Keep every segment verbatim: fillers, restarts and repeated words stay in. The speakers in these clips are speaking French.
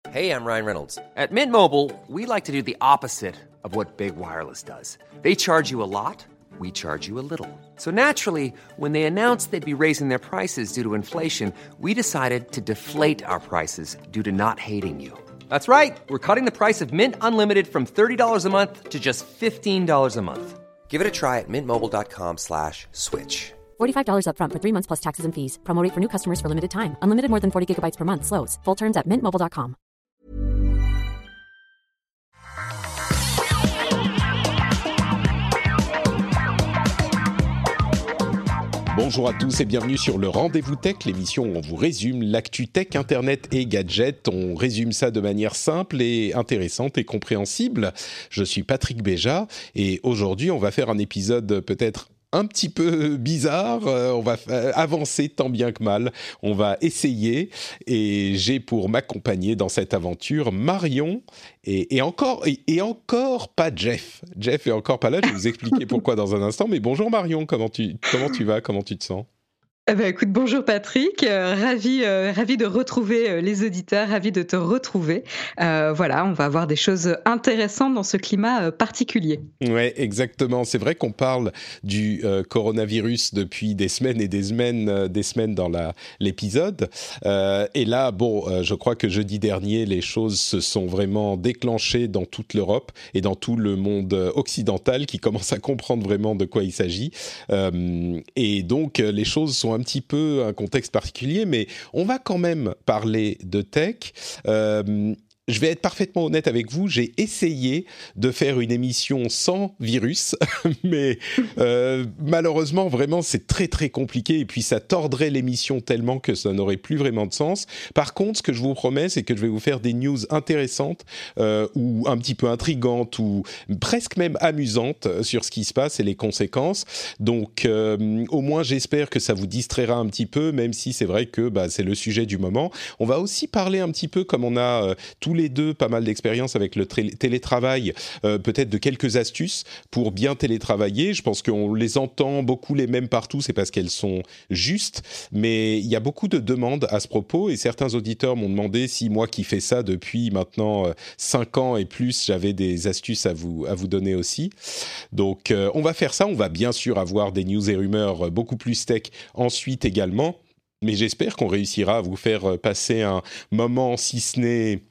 Hey, I'm Ryan Reynolds. At Mint Mobile, we like to do the opposite of what Big Wireless does. They charge you a lot, we charge you a little. So naturally, when they announced they'd be raising their prices due to inflation, we decided to deflate our prices due to not hating you. That's right. We're cutting the price of Mint Unlimited from thirty dollars a month to just fifteen dollars a month. Give it a try at mintmobile.com slash switch. forty-five dollars up front for three months plus taxes and fees. Promo rate for new customers for limited time. Unlimited more than forty gigabytes per month. Slows full terms at mint mobile dot com. Bonjour à tous et bienvenue sur le Rendez-vous Tech, l'émission où on vous résume l'actu tech, internet et gadgets. On résume ça de manière simple et intéressante et compréhensible. Je suis Patrick Béja et aujourd'hui on va faire un épisode peut-être un petit peu bizarre, euh, on va f- avancer tant bien que mal, on va essayer et j'ai pour m'accompagner dans cette aventure Marion et, et encore et, et encore pas Jeff. Jeff est encore pas là, je vais vous expliquer pourquoi dans un instant, mais bonjour Marion, comment tu, comment tu vas, comment tu te sens ? Eh ben, écoute, bonjour Patrick, euh, ravi, euh, ravi de retrouver euh, les auditeurs, ravi de te retrouver. Euh, voilà, on va avoir des choses intéressantes dans ce climat euh, particulier. Ouais, exactement. C'est vrai qu'on parle du euh, coronavirus depuis des semaines et des semaines, euh, des semaines dans la, l'épisode. Euh, et là, bon, euh, je crois que jeudi dernier, les choses se sont vraiment déclenchées dans toute l'Europe et dans tout le monde occidental qui commence à comprendre vraiment de quoi il s'agit. Euh, et donc, les choses sont un petit peu un contexte particulier, mais on va quand même parler de tech. Euh, Je vais être parfaitement honnête avec vous, j'ai essayé de faire une émission sans virus, mais euh, malheureusement, vraiment, c'est très très compliqué et puis ça tordrait l'émission tellement que ça n'aurait plus vraiment de sens. Par contre, ce que je vous promets, c'est que je vais vous faire des news intéressantes euh, ou un petit peu intrigantes ou presque même amusantes sur ce qui se passe et les conséquences. Donc, euh, au moins, j'espère que ça vous distraira un petit peu, même si c'est vrai que bah, c'est le sujet du moment. On va aussi parler un petit peu, comme on a euh, tous les deux pas mal d'expérience avec le tra- télétravail, euh, peut-être de quelques astuces pour bien télétravailler. Je pense qu'on les entend beaucoup les mêmes partout, c'est parce qu'elles sont justes, mais il y a beaucoup de demandes à ce propos et certains auditeurs m'ont demandé si moi qui fais ça depuis maintenant euh, cinq ans et plus, j'avais des astuces à vous, à vous donner aussi. Donc euh, on va faire ça, on va bien sûr avoir des news et rumeurs euh, beaucoup plus tech ensuite également, mais j'espère qu'on réussira à vous faire passer un moment, si ce n'est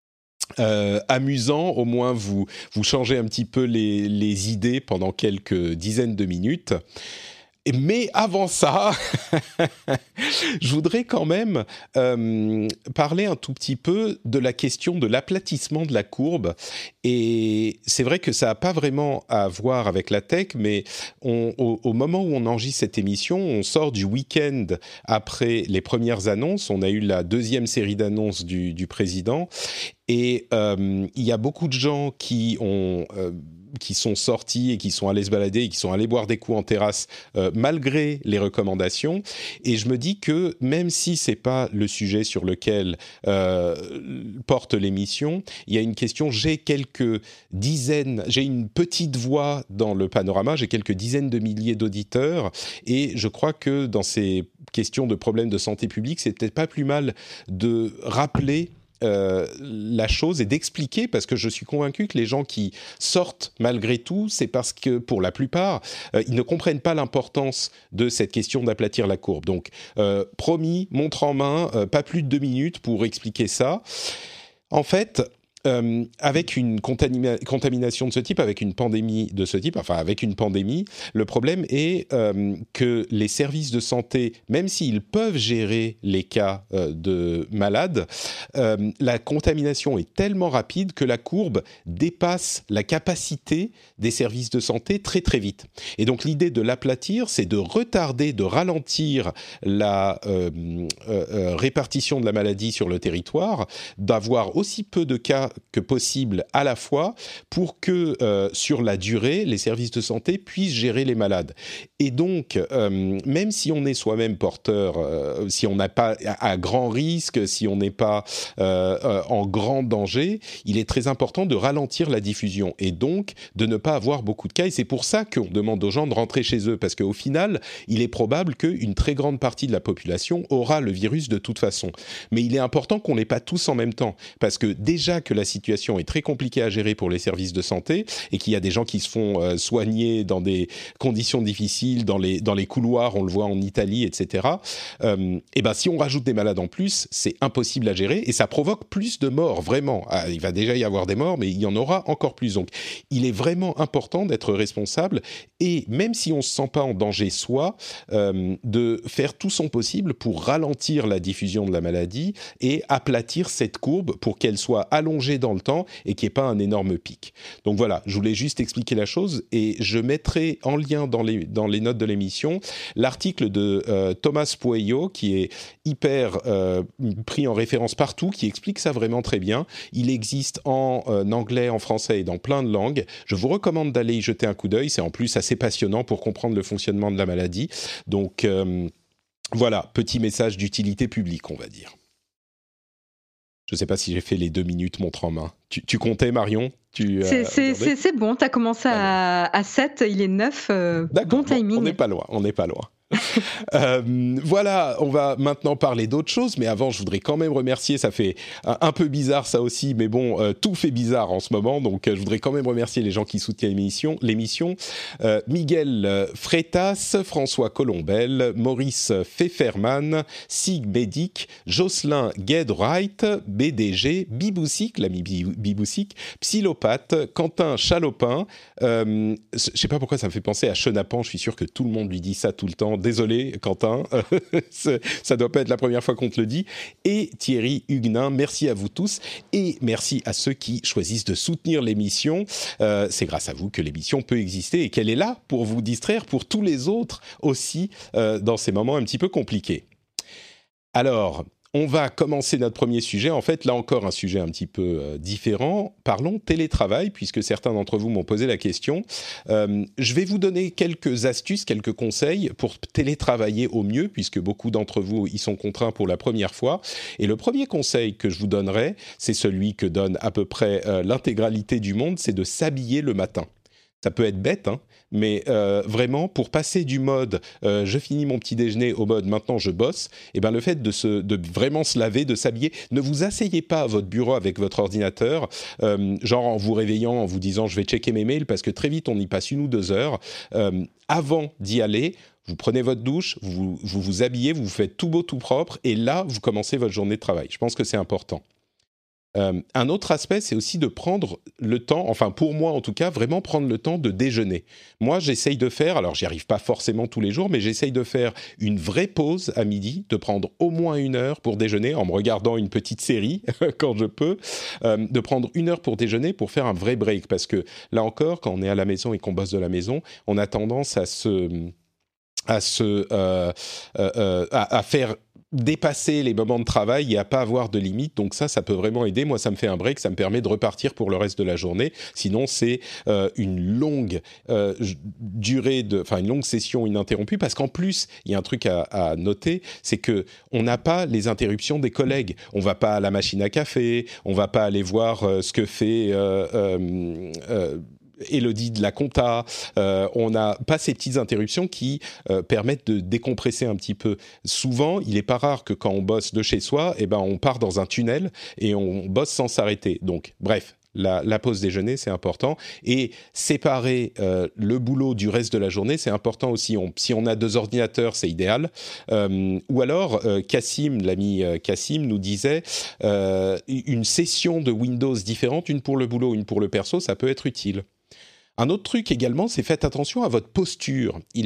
Euh, amusant, au moins vous, vous changez un petit peu les, les idées pendant quelques dizaines de minutes. Mais avant ça, je voudrais quand même euh, parler un tout petit peu de la question de l'aplatissement de la courbe. Et c'est vrai que ça n'a pas vraiment à voir avec la tech, mais on, au, au moment où on enregistre cette émission, on sort du week-end après les premières annonces. On a eu la deuxième série d'annonces du, du président. Et euh, il y a beaucoup de gens qui ont... Euh, qui sont sortis et qui sont allés se balader et qui sont allés boire des coups en terrasse euh, malgré les recommandations. Et je me dis que même si c'est pas le sujet sur lequel euh, porte l'émission, il y a une question. J'ai quelques dizaines, j'ai une petite voix dans le panorama, j'ai quelques dizaines de milliers d'auditeurs et je crois que dans ces questions de problèmes de santé publique, c'est peut-être pas plus mal de rappeler Euh, la chose et d'expliquer, parce que je suis convaincu que les gens qui sortent malgré tout, c'est parce que pour la plupart, euh, ils ne comprennent pas l'importance de cette question d'aplatir la courbe. Donc, euh, promis, montre en main, euh, pas plus de deux minutes pour expliquer ça. En fait, Euh, avec une contamina- contamination de ce type, avec une pandémie de ce type, enfin avec une pandémie, le problème est euh, que les services de santé, même s'ils peuvent gérer les cas euh, de malades, euh, la contamination est tellement rapide que la courbe dépasse la capacité des services de santé très très vite. Et donc l'idée de l'aplatir, c'est de retarder, de ralentir la euh, euh, répartition de la maladie sur le territoire, d'avoir aussi peu de cas que possible à la fois pour que, euh, sur la durée, les services de santé puissent gérer les malades. Et donc, euh, même si on est soi-même porteur, euh, si on n'a pas à, à grand risque, si on n'est pas euh, euh, en grand danger, il est très important de ralentir la diffusion et donc de ne pas avoir beaucoup de cas. Et c'est pour ça qu'on demande aux gens de rentrer chez eux, parce qu'au final, il est probable qu'une très grande partie de la population aura le virus de toute façon. Mais il est important qu'on l'ait pas tous en même temps, parce que déjà que la situation est très compliquée à gérer pour les services de santé et qu'il y a des gens qui se font euh, soigner dans des conditions difficiles, dans les, dans les couloirs, on le voit en Italie, et cetera. Euh, et ben, si on rajoute des malades en plus, c'est impossible à gérer et ça provoque plus de morts, vraiment. Ah, il va déjà y avoir des morts, mais il y en aura encore plus. Donc, il est vraiment important d'être responsable et même si on ne se sent pas en danger soi, euh, de faire tout son possible pour ralentir la diffusion de la maladie et aplatir cette courbe pour qu'elle soit allongée dans le temps et qu'il n'y ait pas un énorme pic. Donc voilà, je voulais juste expliquer la chose et je mettrai en lien dans les, dans les notes de l'émission l'article de euh, Thomas Pueyo qui est hyper euh, pris en référence partout, qui explique ça vraiment très bien. Il existe en euh, anglais, en français et dans plein de langues. Je vous recommande d'aller y jeter un coup d'œil. C'est en plus assez passionnant pour comprendre le fonctionnement de la maladie. Donc euh, voilà, petit message d'utilité publique, on va dire. Je ne sais pas si j'ai fait les deux minutes montre en main. Tu, tu comptais, Marion? tu, c'est, c'est, c'est, c'est bon, tu as commencé à, à sept, il est neuf. Euh, bon timing. Bon, on n'est pas loin, on n'est pas loin. euh, voilà, on va maintenant parler d'autres choses, mais avant je voudrais quand même remercier, ça fait un, un peu bizarre ça aussi, mais bon, euh, tout fait bizarre en ce moment, donc euh, je voudrais quand même remercier les gens qui soutiennent l'émission, l'émission. Euh, Miguel Freitas, François Colombel, Maurice Pfefferman, Sig Medic, Jocelyn Guedwright, B D G, Biboussic, l'ami Biboussic, Psylopathe, Quentin Chalopin, euh, je sais pas pourquoi ça me fait penser à Chenapan, je suis sûr que tout le monde lui dit ça tout le temps. Désolé, Quentin, ça doit pas être la première fois qu'on te le dit. Et Thierry Huguenin, merci à vous tous et merci à ceux qui choisissent de soutenir l'émission. Euh, c'est grâce à vous que l'émission peut exister et qu'elle est là pour vous distraire, pour tous les autres aussi, euh, dans ces moments un petit peu compliqués. Alors, on va commencer notre premier sujet. En fait, là encore, un sujet un petit peu euh, différent. Parlons télétravail, puisque certains d'entre vous m'ont posé la question. Euh, je vais vous donner quelques astuces, quelques conseils pour télétravailler au mieux, puisque beaucoup d'entre vous y sont contraints pour la première fois. Et le premier conseil que je vous donnerai, c'est celui que donne à peu près euh, l'intégralité du monde, c'est de s'habiller le matin. Ça peut être bête, hein, mais euh, vraiment, pour passer du mode euh, « je finis mon petit déjeuner » au mode « maintenant je bosse », eh ben, le fait de, se, de vraiment se laver, de s'habiller, ne vous asseyez pas à votre bureau avec votre ordinateur, euh, genre en vous réveillant, en vous disant « je vais checker mes mails », parce que très vite, on y passe une ou deux heures. Euh, avant d'y aller, vous prenez votre douche, vous, vous vous habillez, vous vous faites tout beau, tout propre, et là, vous commencez votre journée de travail. Je pense que c'est important. Euh, un autre aspect, c'est aussi de prendre le temps, enfin pour moi en tout cas, vraiment prendre le temps de déjeuner. Moi, j'essaye de faire, alors j'y arrive pas forcément tous les jours, mais j'essaye de faire une vraie pause à midi, de prendre au moins une heure pour déjeuner en me regardant une petite série quand je peux, euh, de prendre une heure pour déjeuner pour faire un vrai break. Parce que là encore, quand on est à la maison et qu'on bosse de la maison, on a tendance à se, à se, euh, euh, à, à faire dépasser les moments de travail et à pas avoir de limite. Donc ça, ça peut vraiment aider. Moi, ça me fait un break, ça me permet de repartir pour le reste de la journée. Sinon, c'est euh, une longue euh, durée de, enfin une longue session ininterrompue. Parce qu'en plus, il y a un truc à, à noter, c'est que on n'a pas les interruptions des collègues. On va pas à la machine à café, on va pas aller voir euh, ce que fait euh, euh, euh, Élodie de la compta, euh, on n'a pas ces petites interruptions qui euh, permettent de décompresser un petit peu. Souvent, il n'est pas rare que quand on bosse de chez soi, eh ben, on part dans un tunnel et on bosse sans s'arrêter. Donc, bref, la, la pause déjeuner, c'est important. Et séparer euh, le boulot du reste de la journée, c'est important aussi. On, si on a deux ordinateurs, c'est idéal. Euh, ou alors, euh, Cassim, l'ami euh, Cassim, nous disait euh, une session de Windows différente, une pour le boulot, une pour le perso, ça peut être utile. Un autre truc également, c'est faites attention à votre posture. Il est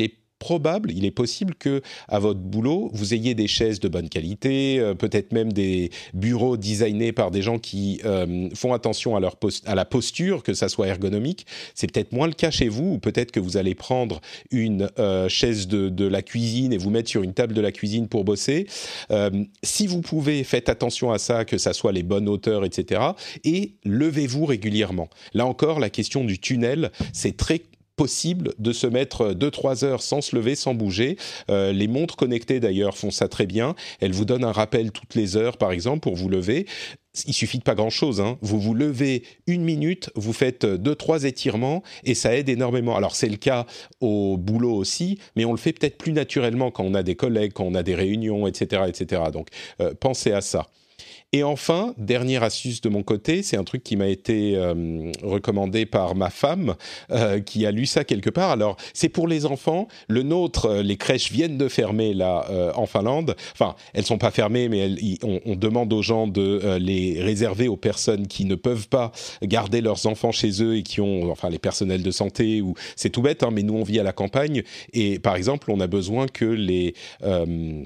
probable, il est possible que à votre boulot, vous ayez des chaises de bonne qualité, euh, peut-être même des bureaux designés par des gens qui euh, font attention à, leur post- à la posture, que ça soit ergonomique. C'est peut-être moins le cas chez vous, ou peut-être que vous allez prendre une euh, chaise de, de la cuisine et vous mettre sur une table de la cuisine pour bosser. Euh, si vous pouvez, faites attention à ça, que ça soit les bonnes hauteurs, et cetera. Et levez-vous régulièrement. Là encore, la question du tunnel, c'est très possible de se mettre deux trois heures sans se lever, sans bouger. Euh, les montres connectées d'ailleurs font ça très bien. Elles vous donnent un rappel toutes les heures, par exemple, pour vous lever. Il suffit de pas grand-chose, hein. Vous vous levez une minute, vous faites deux, trois étirements et ça aide énormément. Alors c'est le cas au boulot aussi, mais on le fait peut-être plus naturellement quand on a des collègues, quand on a des réunions, et cetera, et cetera. Donc euh, pensez à ça. Et enfin, dernière astuce de mon côté, c'est un truc qui m'a été euh, recommandé par ma femme, euh, qui a lu ça quelque part. Alors, c'est pour les enfants. Le nôtre, euh, les crèches viennent de fermer là euh, en Finlande. Enfin, elles sont pas fermées, mais elles, y, on, on demande aux gens de euh, les réserver aux personnes qui ne peuvent pas garder leurs enfants chez eux et qui ont, enfin, les personnels de santé. Ou c'est tout bête, hein, mais nous on vit à la campagne et par exemple, on a besoin que les euh,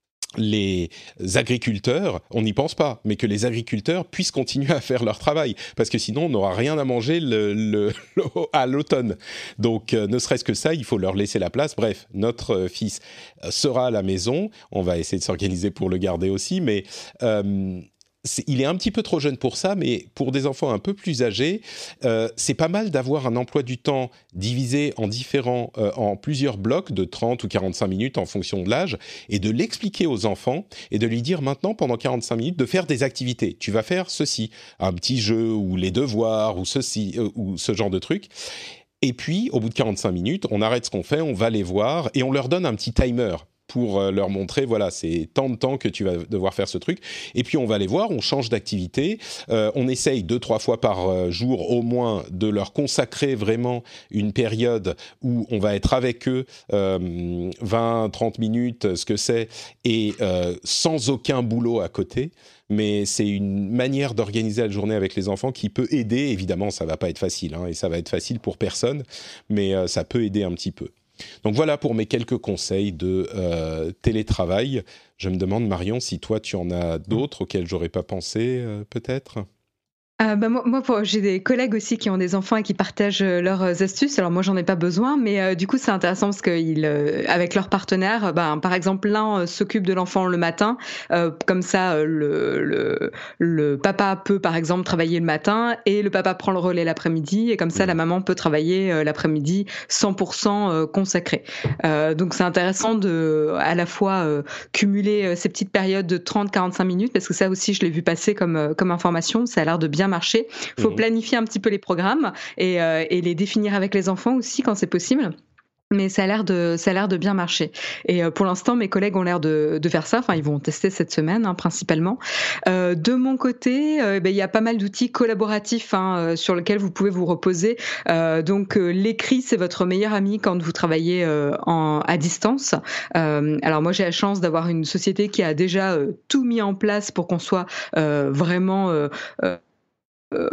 les agriculteurs, on n'y pense pas, mais que les agriculteurs puissent continuer à faire leur travail, parce que sinon on n'aura rien à manger le, le, le, à l'automne. Donc euh, ne serait-ce que ça, il faut leur laisser la place. Bref, notre euh, fils sera à la maison, on va essayer de s'organiser pour le garder aussi, mais euh, c'est, il est un petit peu trop jeune pour ça, mais pour des enfants un peu plus âgés, euh, c'est pas mal d'avoir un emploi du temps divisé en différents, euh, en plusieurs blocs de trente ou quarante-cinq minutes en fonction de l'âge, et de l'expliquer aux enfants et de lui dire maintenant pendant quarante-cinq minutes de faire des activités. Tu vas faire ceci, un petit jeu ou les devoirs ou ceci euh, ou ce genre de truc. Et puis au bout de quarante-cinq minutes, on arrête ce qu'on fait, on va les voir et on leur donne un petit timer pour leur montrer, voilà, c'est tant de temps que tu vas devoir faire ce truc. Et puis, on va les voir, on change d'activité. Euh, on essaye deux, trois fois par jour au moins de leur consacrer vraiment une période où on va être avec eux euh, vingt, trente minutes, ce que c'est, et euh, sans aucun boulot à côté. Mais c'est une manière d'organiser la journée avec les enfants qui peut aider. Évidemment, ça ne va pas être facile, hein, et ça va être facile pour personne, mais euh, ça peut aider un petit peu. Donc voilà pour mes quelques conseils de euh, télétravail. Je me demande, Marion, si toi tu en as d'autres auxquels j'aurais pas pensé, euh, peut-être ? Euh, bah moi, moi pour, j'ai des collègues aussi qui ont des enfants et qui partagent euh, leurs astuces. Alors moi, j'en ai pas besoin, mais euh, du coup, c'est intéressant parce qu'ils, euh, avec leurs partenaires, bah, par exemple, l'un euh, s'occupe de l'enfant le matin, euh, comme ça, euh, le, le, le papa peut, par exemple, travailler le matin et le papa prend le relais l'après-midi, et comme ça, la maman peut travailler euh, l'après-midi cent pour cent euh, consacré. Euh, donc c'est intéressant de, à la fois euh, cumuler euh, ces petites périodes de trente à quarante-cinq minutes, parce que ça aussi, je l'ai vu passer comme euh, comme information. Ça a l'air de bien marcher. Il faut mmh. planifier un petit peu les programmes et, euh, et les définir avec les enfants aussi quand c'est possible. Mais ça a l'air de, ça a l'air de bien marcher. Et euh, pour l'instant, mes collègues ont l'air de, de faire ça. Enfin, ils vont tester cette semaine, hein, principalement. Euh, de mon côté, euh, ben, il y a pas mal d'outils collaboratifs hein, euh, sur lesquels vous pouvez vous reposer. Euh, donc, euh, l'écrit, c'est votre meilleur ami quand vous travaillez euh, en, à distance. Euh, alors, moi, j'ai la chance d'avoir une société qui a déjà euh, tout mis en place pour qu'on soit euh, vraiment... Euh, euh, Euh,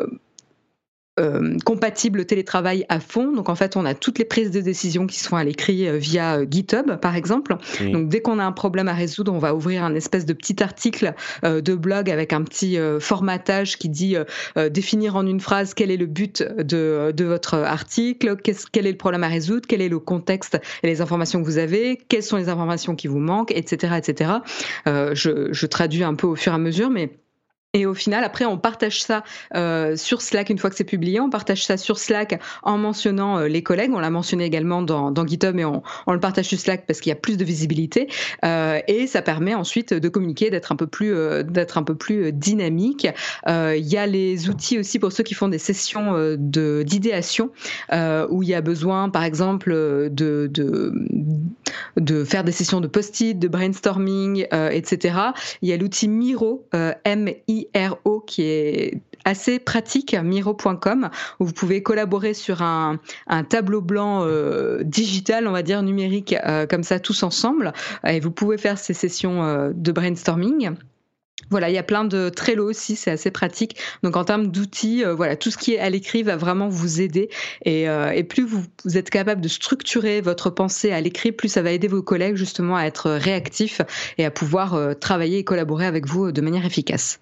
euh, compatible télétravail à fond. Donc en fait, on a toutes les prises de décision qui sont à l'écrit euh, via euh, GitHub, par exemple. Mmh. Donc dès qu'on a un problème à résoudre, on va ouvrir un espèce de petit article euh, de blog avec un petit euh, formatage qui dit euh, euh, définir en une phrase quel est le but de, de votre article, quel est le problème à résoudre, quel est le contexte et les informations que vous avez, quelles sont les informations qui vous manquent, et cetera, et cetera. Euh, je, je traduis un peu au fur et à mesure, mais et au final, après, on partage ça euh, sur Slack une fois que c'est publié. On partage ça sur Slack en mentionnant euh, les collègues. On l'a mentionné également dans, dans GitHub, mais on, on le partage sur Slack parce qu'il y a plus de visibilité. Euh, et ça permet ensuite de communiquer, d'être un peu plus, euh, d'être un peu plus dynamique. Euh, il y a les outils aussi pour ceux qui font des sessions euh, de d'idéation euh, où il y a besoin, par exemple, de de de faire des sessions de post-it, de brainstorming, euh, et cetera. Il y a l'outil Miro, euh, M I R O, qui est assez pratique, miro point com, où vous pouvez collaborer sur un, un tableau blanc euh, digital, on va dire numérique, euh, comme ça tous ensemble, et vous pouvez faire ces sessions euh, de brainstorming. Voilà, il y a plein de Trello aussi, c'est assez pratique. Donc en termes d'outils, euh, voilà, tout ce qui est à l'écrit va vraiment vous aider. Et, euh, et plus vous, vous êtes capable de structurer votre pensée à l'écrit, plus ça va aider vos collègues justement à être réactifs et à pouvoir euh, travailler et collaborer avec vous de manière efficace.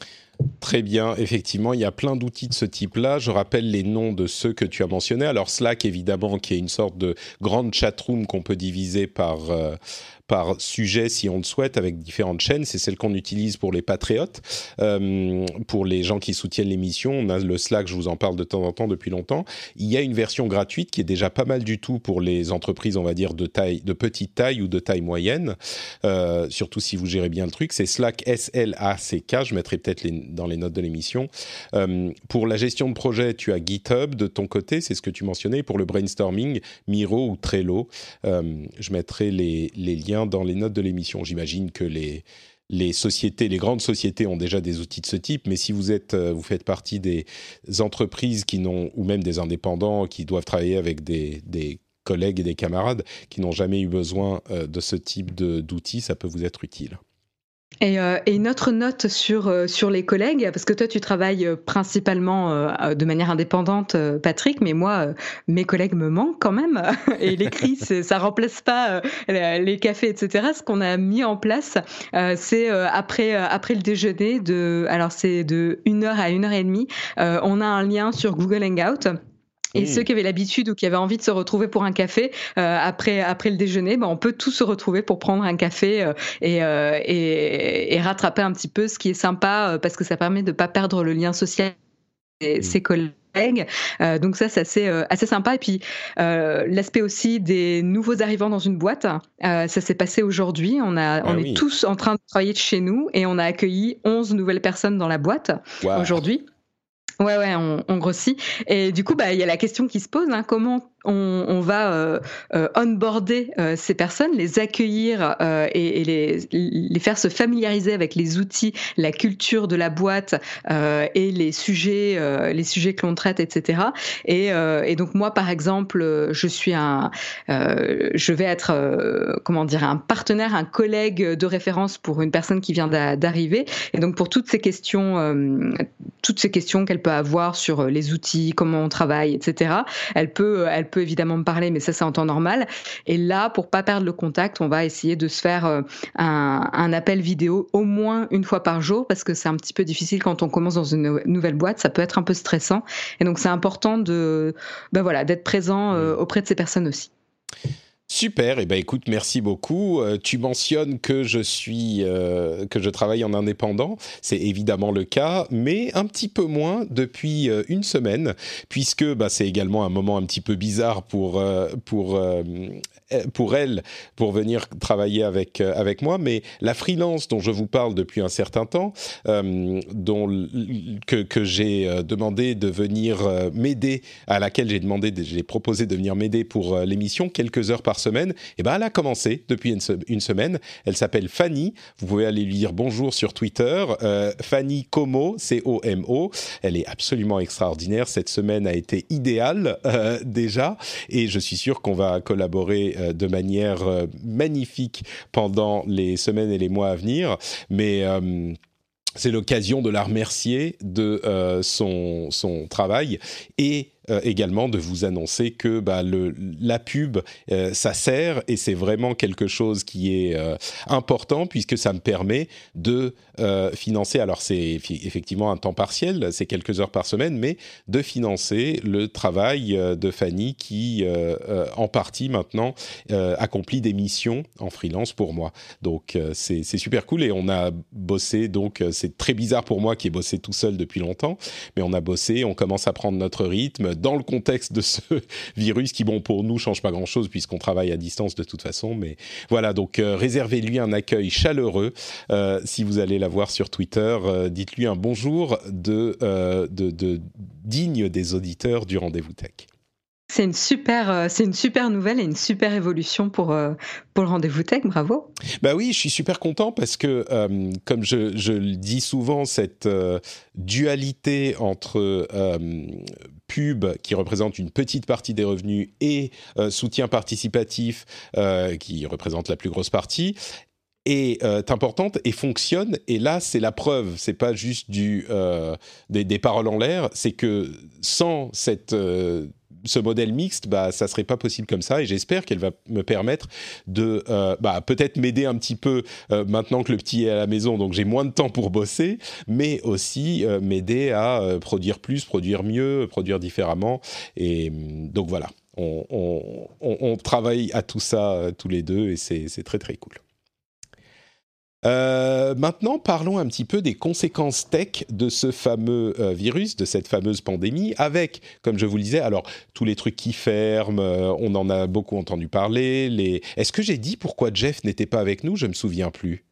Très bien, effectivement, il y a plein d'outils de ce type-là. Je rappelle les noms de ceux que tu as mentionnés. Alors Slack, évidemment, qui est une sorte de grande chatroom qu'on peut diviser par... Euh, par sujet si on le souhaite, avec différentes chaînes. C'est celle qu'on utilise pour les patriotes, euh, pour les gens qui soutiennent l'émission. On a le Slack, je vous en parle de temps en temps depuis longtemps. Il y a une version gratuite qui est déjà pas mal du tout pour les entreprises, on va dire, de taille, de petite taille ou de taille moyenne, euh, surtout si vous gérez bien le truc. C'est Slack, S L A C K, je mettrai peut-être les, dans les notes de l'émission. Euh, pour la gestion de projet, tu as GitHub de ton côté, c'est ce que tu mentionnais. Pour le brainstorming, Miro ou Trello. Euh, je mettrai les, les liens dans les notes de l'émission. J'imagine que les, les sociétés, les grandes sociétés ont déjà des outils de ce type, mais si vous êtes, vous faites partie des entreprises qui n'ont, ou même des indépendants qui doivent travailler avec des, des collègues et des camarades qui n'ont jamais eu besoin de ce type de, d'outils, ça peut vous être utile. Et, euh, et une autre note sur, euh, sur les collègues, parce que toi tu travailles principalement euh, de manière indépendante, euh, Patrick, mais moi, euh, mes collègues me manquent quand même, et l'écrit, c'est, ça remplace pas euh, les cafés, et cetera. Ce qu'on a mis en place, euh, c'est euh, après, euh, après le déjeuner, de, alors c'est de une heure à une heure et demie, euh, on a un lien sur Google Hangout. Et mmh. ceux qui avaient l'habitude ou qui avaient envie de se retrouver pour un café euh, après après le déjeuner, ben on peut tous se retrouver pour prendre un café euh, et, euh, et et rattraper un petit peu, ce qui est sympa euh, parce que ça permet de pas perdre le lien social et mmh. ses collègues. Euh, donc ça, c'est assez euh, assez sympa. Et puis euh, l'aspect aussi des nouveaux arrivants dans une boîte, euh, ça s'est passé aujourd'hui. On a ah on oui. est tous en train de travailler de chez nous et on a accueilli onze nouvelles personnes dans la boîte wow. aujourd'hui. Ouais, ouais, on, on grossit. Et du coup, bah, il y a la question qui se pose, hein, comment on, on va euh, euh, onboarder euh, ces personnes, les accueillir euh, et, et les, les faire se familiariser avec les outils, la culture de la boîte euh, et les sujets, euh, les sujets que l'on traite, et cetera. Et, euh, et donc moi, par exemple, je suis un, euh, je vais être, euh, comment dire, un partenaire, un collègue de référence pour une personne qui vient d'a, d'arriver. Et donc pour toutes ces questions, euh, toutes ces questions qu'elle peut avoir sur les outils, comment on travaille, et cetera. Elle peut, elle peut évidemment me parler, mais ça c'est en temps normal. Et là, pour pas perdre le contact, on va essayer de se faire un, un appel vidéo au moins une fois par jour, parce que c'est un petit peu difficile quand on commence dans une nouvelle boîte, ça peut être un peu stressant. Et donc c'est important de, ben voilà, d'être présent euh, auprès de ces personnes aussi. Super, et eh ben écoute, merci beaucoup. Euh, tu mentionnes que je suis, euh, que je travaille en indépendant, c'est évidemment le cas, mais un petit peu moins depuis euh, une semaine, puisque bah, c'est également un moment un petit peu bizarre pour euh, pour euh, pour elle, pour venir travailler avec euh, avec moi. Mais la freelance dont je vous parle depuis un certain temps, euh, dont que que j'ai euh, demandé de venir euh, m'aider, à laquelle j'ai demandé, j'ai proposé de venir m'aider pour euh, l'émission quelques heures par semaine, et ben elle a commencé depuis une, se- une semaine. Elle s'appelle Fanny. Vous pouvez aller lui dire bonjour sur Twitter. Euh, Fanny Como, C O M O. Elle est absolument extraordinaire. Cette semaine a été idéale euh, déjà, et je suis sûr qu'on va collaborer euh, de manière euh, magnifique pendant les semaines et les mois à venir. Mais euh, c'est l'occasion de la remercier de euh, son son travail et Euh, également de vous annoncer que bah, le, la pub, euh, ça sert et c'est vraiment quelque chose qui est euh, important puisque ça me permet de euh, financer, alors c'est f- effectivement un temps partiel, c'est quelques heures par semaine, mais de financer le travail euh, de Fanny qui, euh, euh, en partie maintenant, euh, accomplit des missions en freelance pour moi. Donc euh, c'est, c'est super cool et on a bossé, donc euh, c'est très bizarre pour moi qui ai bossé tout seul depuis longtemps, mais on a bossé, on commence à prendre notre rythme, dans le contexte de ce virus qui, bon, pour nous, change pas grand-chose puisqu'on travaille à distance de toute façon. Mais voilà, donc euh, réservez-lui un accueil chaleureux. Euh, si vous allez la voir sur Twitter, euh, dites-lui un bonjour de, euh, de, de digne des auditeurs du Rendez-vous Tech. C'est une super, c'est une super nouvelle et une super évolution pour, pour le Rendez-vous Tech, bravo. Bah oui, je suis super content parce que, euh, comme je, je le dis souvent, cette euh, dualité entre euh, pub qui représente une petite partie des revenus et euh, soutien participatif euh, qui représente la plus grosse partie, est euh, importante et fonctionne. Et là, c'est la preuve. C'est pas juste du euh, des, des paroles en l'air. C'est que sans cette euh, ce modèle mixte, bah, ça serait pas possible comme ça. Et j'espère qu'elle va me permettre de euh, bah, peut-être m'aider un petit peu euh, maintenant que le petit est à la maison, donc j'ai moins de temps pour bosser, mais aussi euh, m'aider à euh, produire plus, produire mieux, produire différemment. Et donc voilà, on, on, on, on travaille à tout ça euh, tous les deux et c'est, c'est très très cool. Euh, maintenant, parlons un petit peu des conséquences tech de ce fameux euh, virus, de cette fameuse pandémie, avec, comme je vous le disais, alors tous les trucs qui ferment, euh, on en a beaucoup entendu parler. Les... Est-ce que j'ai dit pourquoi Jeff n'était pas avec nous ? Je me souviens plus.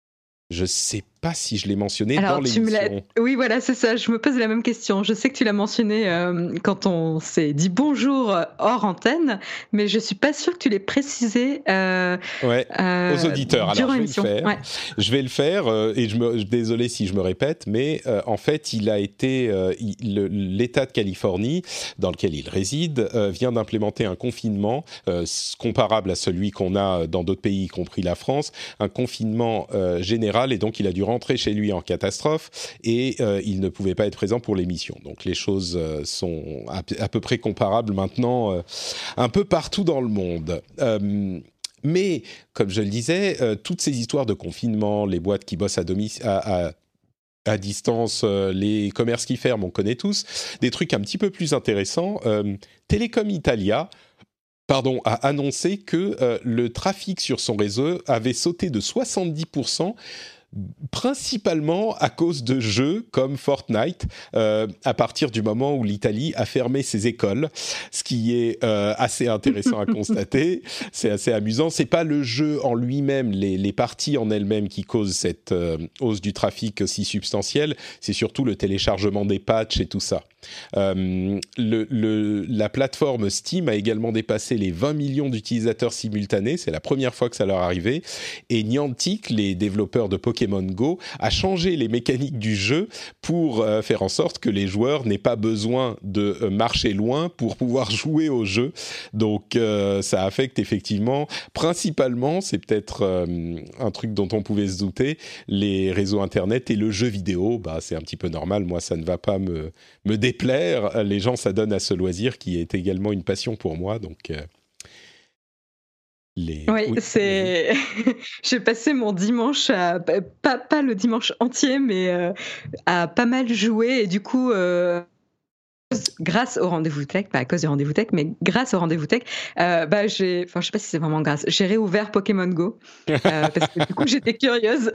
Je sais pas si je l'ai mentionné Alors, dans tu l'émission. me l'as... Oui, voilà, c'est ça. Je me pose la même question. Je sais que tu l'as mentionné euh, quand on s'est dit bonjour hors antenne, mais je suis pas sûre que tu l'aies précisé. Euh, ouais, euh, aux auditeurs. Alors, je vais l'émission. le faire. Ouais. Je vais le faire euh, et je me, désolé si je me répète, mais euh, en fait, il a été euh, il, le, l'État de Californie, dans lequel il réside, euh, vient d'implémenter un confinement euh, comparable à celui qu'on a dans d'autres pays, y compris la France, un confinement euh, général, et donc il a dû rentrer chez lui en catastrophe et euh, il ne pouvait pas être présent pour l'émission. Donc les choses euh, sont à, à peu près comparables maintenant euh, un peu partout dans le monde. Euh, mais, comme je le disais, euh, toutes ces histoires de confinement, les boîtes qui bossent à, domic- à, à, à distance, euh, les commerces qui ferment, on connaît tous, des trucs un petit peu plus intéressants. Euh, Telecom Italia pardon, a annoncé que euh, le trafic sur son réseau avait sauté de soixante-dix pour cent, principalement à cause de jeux comme Fortnite, euh, à partir du moment où l'Italie a fermé ses écoles, ce qui est euh, assez intéressant à constater. C'est assez amusant. C'est pas le jeu en lui-même, les, les parties en elles-mêmes qui causent cette euh, hausse du trafic si substantielle. C'est surtout le téléchargement des patchs et tout ça. Euh, le, le, la plateforme Steam a également dépassé les vingt millions d'utilisateurs simultanés. C'est la première fois que ça leur arrivait. Et Niantic, les développeurs de Pokémon Go, a changé les mécaniques du jeu pour euh, faire en sorte que les joueurs n'aient pas besoin de euh, marcher loin pour pouvoir jouer au jeu. Donc euh, ça affecte effectivement, principalement, c'est peut-être euh, un truc dont on pouvait se douter, les réseaux internet et le jeu vidéo. Bah, c'est un petit peu normal. Moi, ça ne va pas me, me déplaire. Les gens s'adonnent à ce loisir qui est également une passion pour moi. Donc... Euh Les... Oui, oui, c'est. J'ai passé mon dimanche à pas pas le dimanche entier, mais euh, à pas mal jouer et du coup. Euh... Grâce au rendez-vous tech, pas à cause du rendez-vous tech, mais grâce au rendez-vous tech, euh, bah j'ai, enfin je sais pas si c'est vraiment grâce, j'ai réouvert Pokémon Go euh, parce que du coup j'étais curieuse.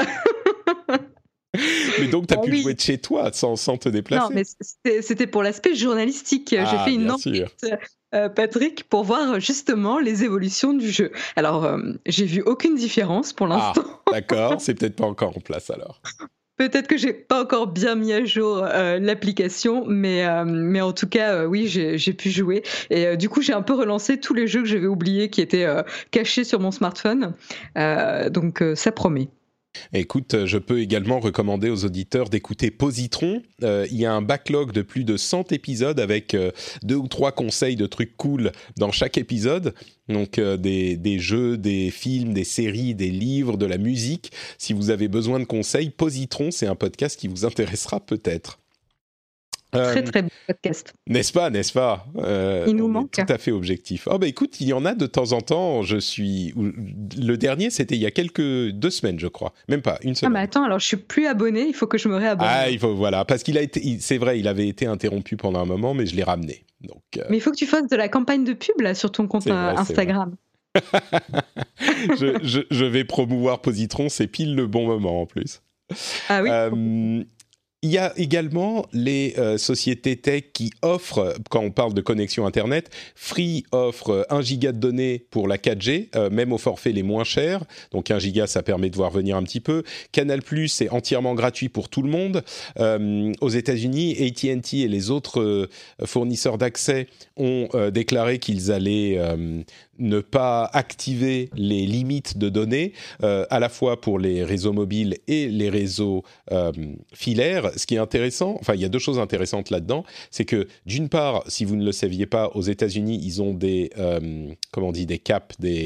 Mais donc, tu as ah, pu oui. jouer de chez toi sans, sans te déplacer. Non, mais c'était, c'était pour l'aspect journalistique. Ah, j'ai fait une enquête, euh, Patrick, pour voir justement les évolutions du jeu. Alors, euh, j'ai vu aucune différence pour l'instant. Ah, d'accord, c'est peut-être pas encore en place alors. Peut-être que j'ai pas encore bien mis à jour euh, l'application, mais euh, mais en tout cas, euh, oui, j'ai j'ai pu jouer. Et euh, du coup, j'ai un peu relancé tous les jeux que j'avais oubliés qui étaient euh, cachés sur mon smartphone. Euh, donc, euh, ça promet. Écoute, je peux également recommander aux auditeurs d'écouter Positron. Euh, il y a un backlog de plus de cent épisodes avec euh, deux ou trois conseils de trucs cool dans chaque épisode. Donc euh, des, des jeux, des films, des séries, des livres, de la musique. Si vous avez besoin de conseils, Positron, c'est un podcast qui vous intéressera peut-être. Très, Euh, très bon podcast. N'est-ce pas, n'est-ce pas euh, Il nous on manque. est tout à fait objectif. Oh bah écoute, il y en a de temps en temps. Je suis le dernier, c'était il y a quelques deux semaines, je crois, même pas une semaine. Ah mais attends, alors je suis plus abonné, il faut que je me réabonne. Ah, il faut voilà, parce qu'il a été, il, c'est vrai, il avait été interrompu pendant un moment, mais je l'ai ramené. Donc. Euh... Mais il faut que tu fasses de la campagne de pub là sur ton compte c'est vrai, Instagram. je, je, je vais promouvoir Positron, c'est pile le bon moment en plus. Ah oui. Euh, Il y a également les euh, sociétés tech qui offrent, quand on parle de connexion Internet, Free offre un giga de données pour la quatre G, euh, même aux forfaits les moins chers. Donc un giga, ça permet de voir venir un petit peu. Canal+, c'est entièrement gratuit pour tout le monde. Euh, aux États-Unis, A T and T et les autres euh, fournisseurs d'accès ont euh, déclaré qu'ils allaient euh, ne pas activer les limites de données, euh, à la fois pour les réseaux mobiles et les réseaux euh, filaires. Ce qui est intéressant, enfin il y a deux choses intéressantes là-dedans, c'est que d'une part, si vous ne le saviez pas, aux États-Unis, ils ont des, euh, comment on dit, des caps, des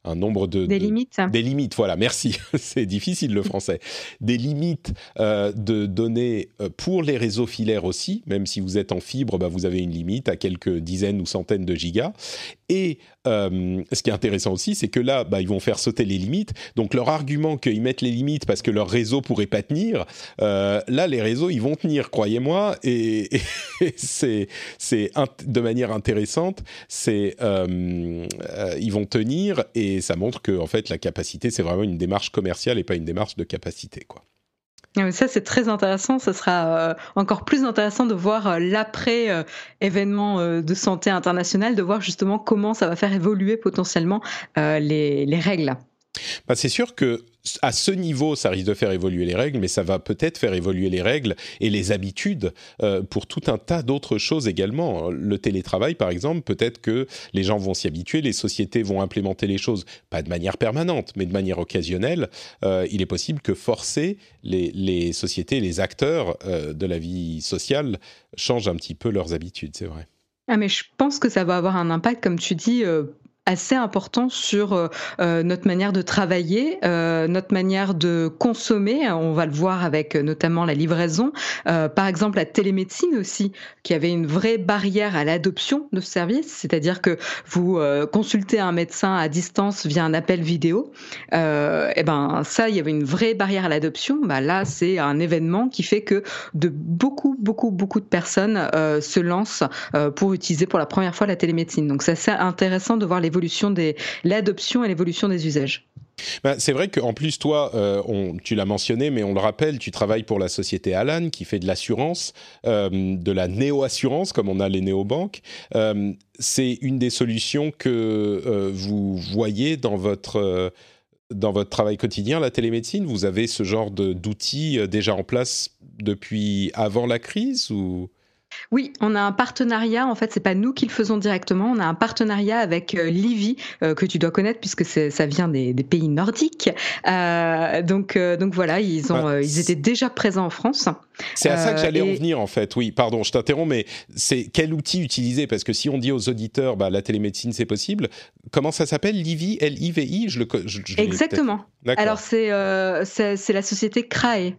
un nombre de... Des de, limites. Des limites, voilà, merci. C'est difficile le français. Des limites euh, de données pour les réseaux filaires aussi, même si vous êtes en fibre, bah, vous avez une limite à quelques dizaines ou centaines de gigas. Et euh, ce qui est intéressant aussi, c'est que là, bah, ils vont faire sauter les limites. Donc leur argument qu'ils mettent les limites parce que leur réseau pourrait pas tenir, euh, là, les réseaux, ils vont tenir, croyez-moi. Et, et c'est, c'est int- de manière intéressante, c'est, euh, euh, ils vont tenir et ça montre que en fait, la capacité, c'est vraiment une démarche commerciale et pas une démarche de capacité, quoi. Ça, c'est très intéressant. Ce sera euh, encore plus intéressant de voir euh, l'après-événement euh, de santé international, de voir justement comment ça va faire évoluer potentiellement euh, les, les règles. Bah, c'est sûr que à ce niveau, ça risque de faire évoluer les règles, mais ça va peut-être faire évoluer les règles et les habitudes euh, pour tout un tas d'autres choses également. Le télétravail, par exemple, peut-être que les gens vont s'y habituer, les sociétés vont implémenter les choses, pas de manière permanente, mais de manière occasionnelle. Euh, il est possible que forcer les, les sociétés, les acteurs euh, de la vie sociale changent un petit peu leurs habitudes, c'est vrai. Ah, mais je pense que ça va avoir un impact, comme tu dis, euh, assez important sur euh, notre manière de travailler, euh, notre manière de consommer. On va le voir avec notamment la livraison. Euh, par exemple, la télémédecine aussi, qui avait une vraie barrière à l'adoption de ce service, c'est-à-dire que vous euh, consultez un médecin à distance via un appel vidéo. Euh, et ben ça, il y avait une vraie barrière à l'adoption. Bah là, c'est un événement qui fait que de beaucoup, beaucoup, beaucoup de personnes euh, se lancent euh, pour utiliser pour la première fois la télémédecine. Donc, c'est assez intéressant de voir les l'évolution des, l'adoption et l'évolution des usages. Ben, c'est vrai qu'en plus, toi, euh, on, tu l'as mentionné, mais on le rappelle, tu travailles pour la société Alan, qui fait de l'assurance, euh, de la néo-assurance, comme on a les néobanques. Euh, c'est une des solutions que euh, vous voyez dans votre... Euh, dans votre travail quotidien, la télémédecine. Vous avez ce genre de, d'outils déjà en place depuis avant la crise ou... Oui, on a un partenariat. En fait, c'est pas nous qui le faisons directement. On a un partenariat avec euh, Livy euh, que tu dois connaître puisque c'est, ça vient des, des pays nordiques. Euh, donc, euh, donc voilà, ils ont, euh, ils étaient déjà présents en France. C'est à ça que j'allais euh, et... en venir en fait. Oui, pardon, je t'interromps, mais c'est quel outil utiliser? Parce que si on dit aux auditeurs, bah, la télémédecine c'est possible. Comment ça s'appelle? Livy, L I V I. Je le. Je, je Exactement. Alors c'est, euh, c'est c'est la société Crae.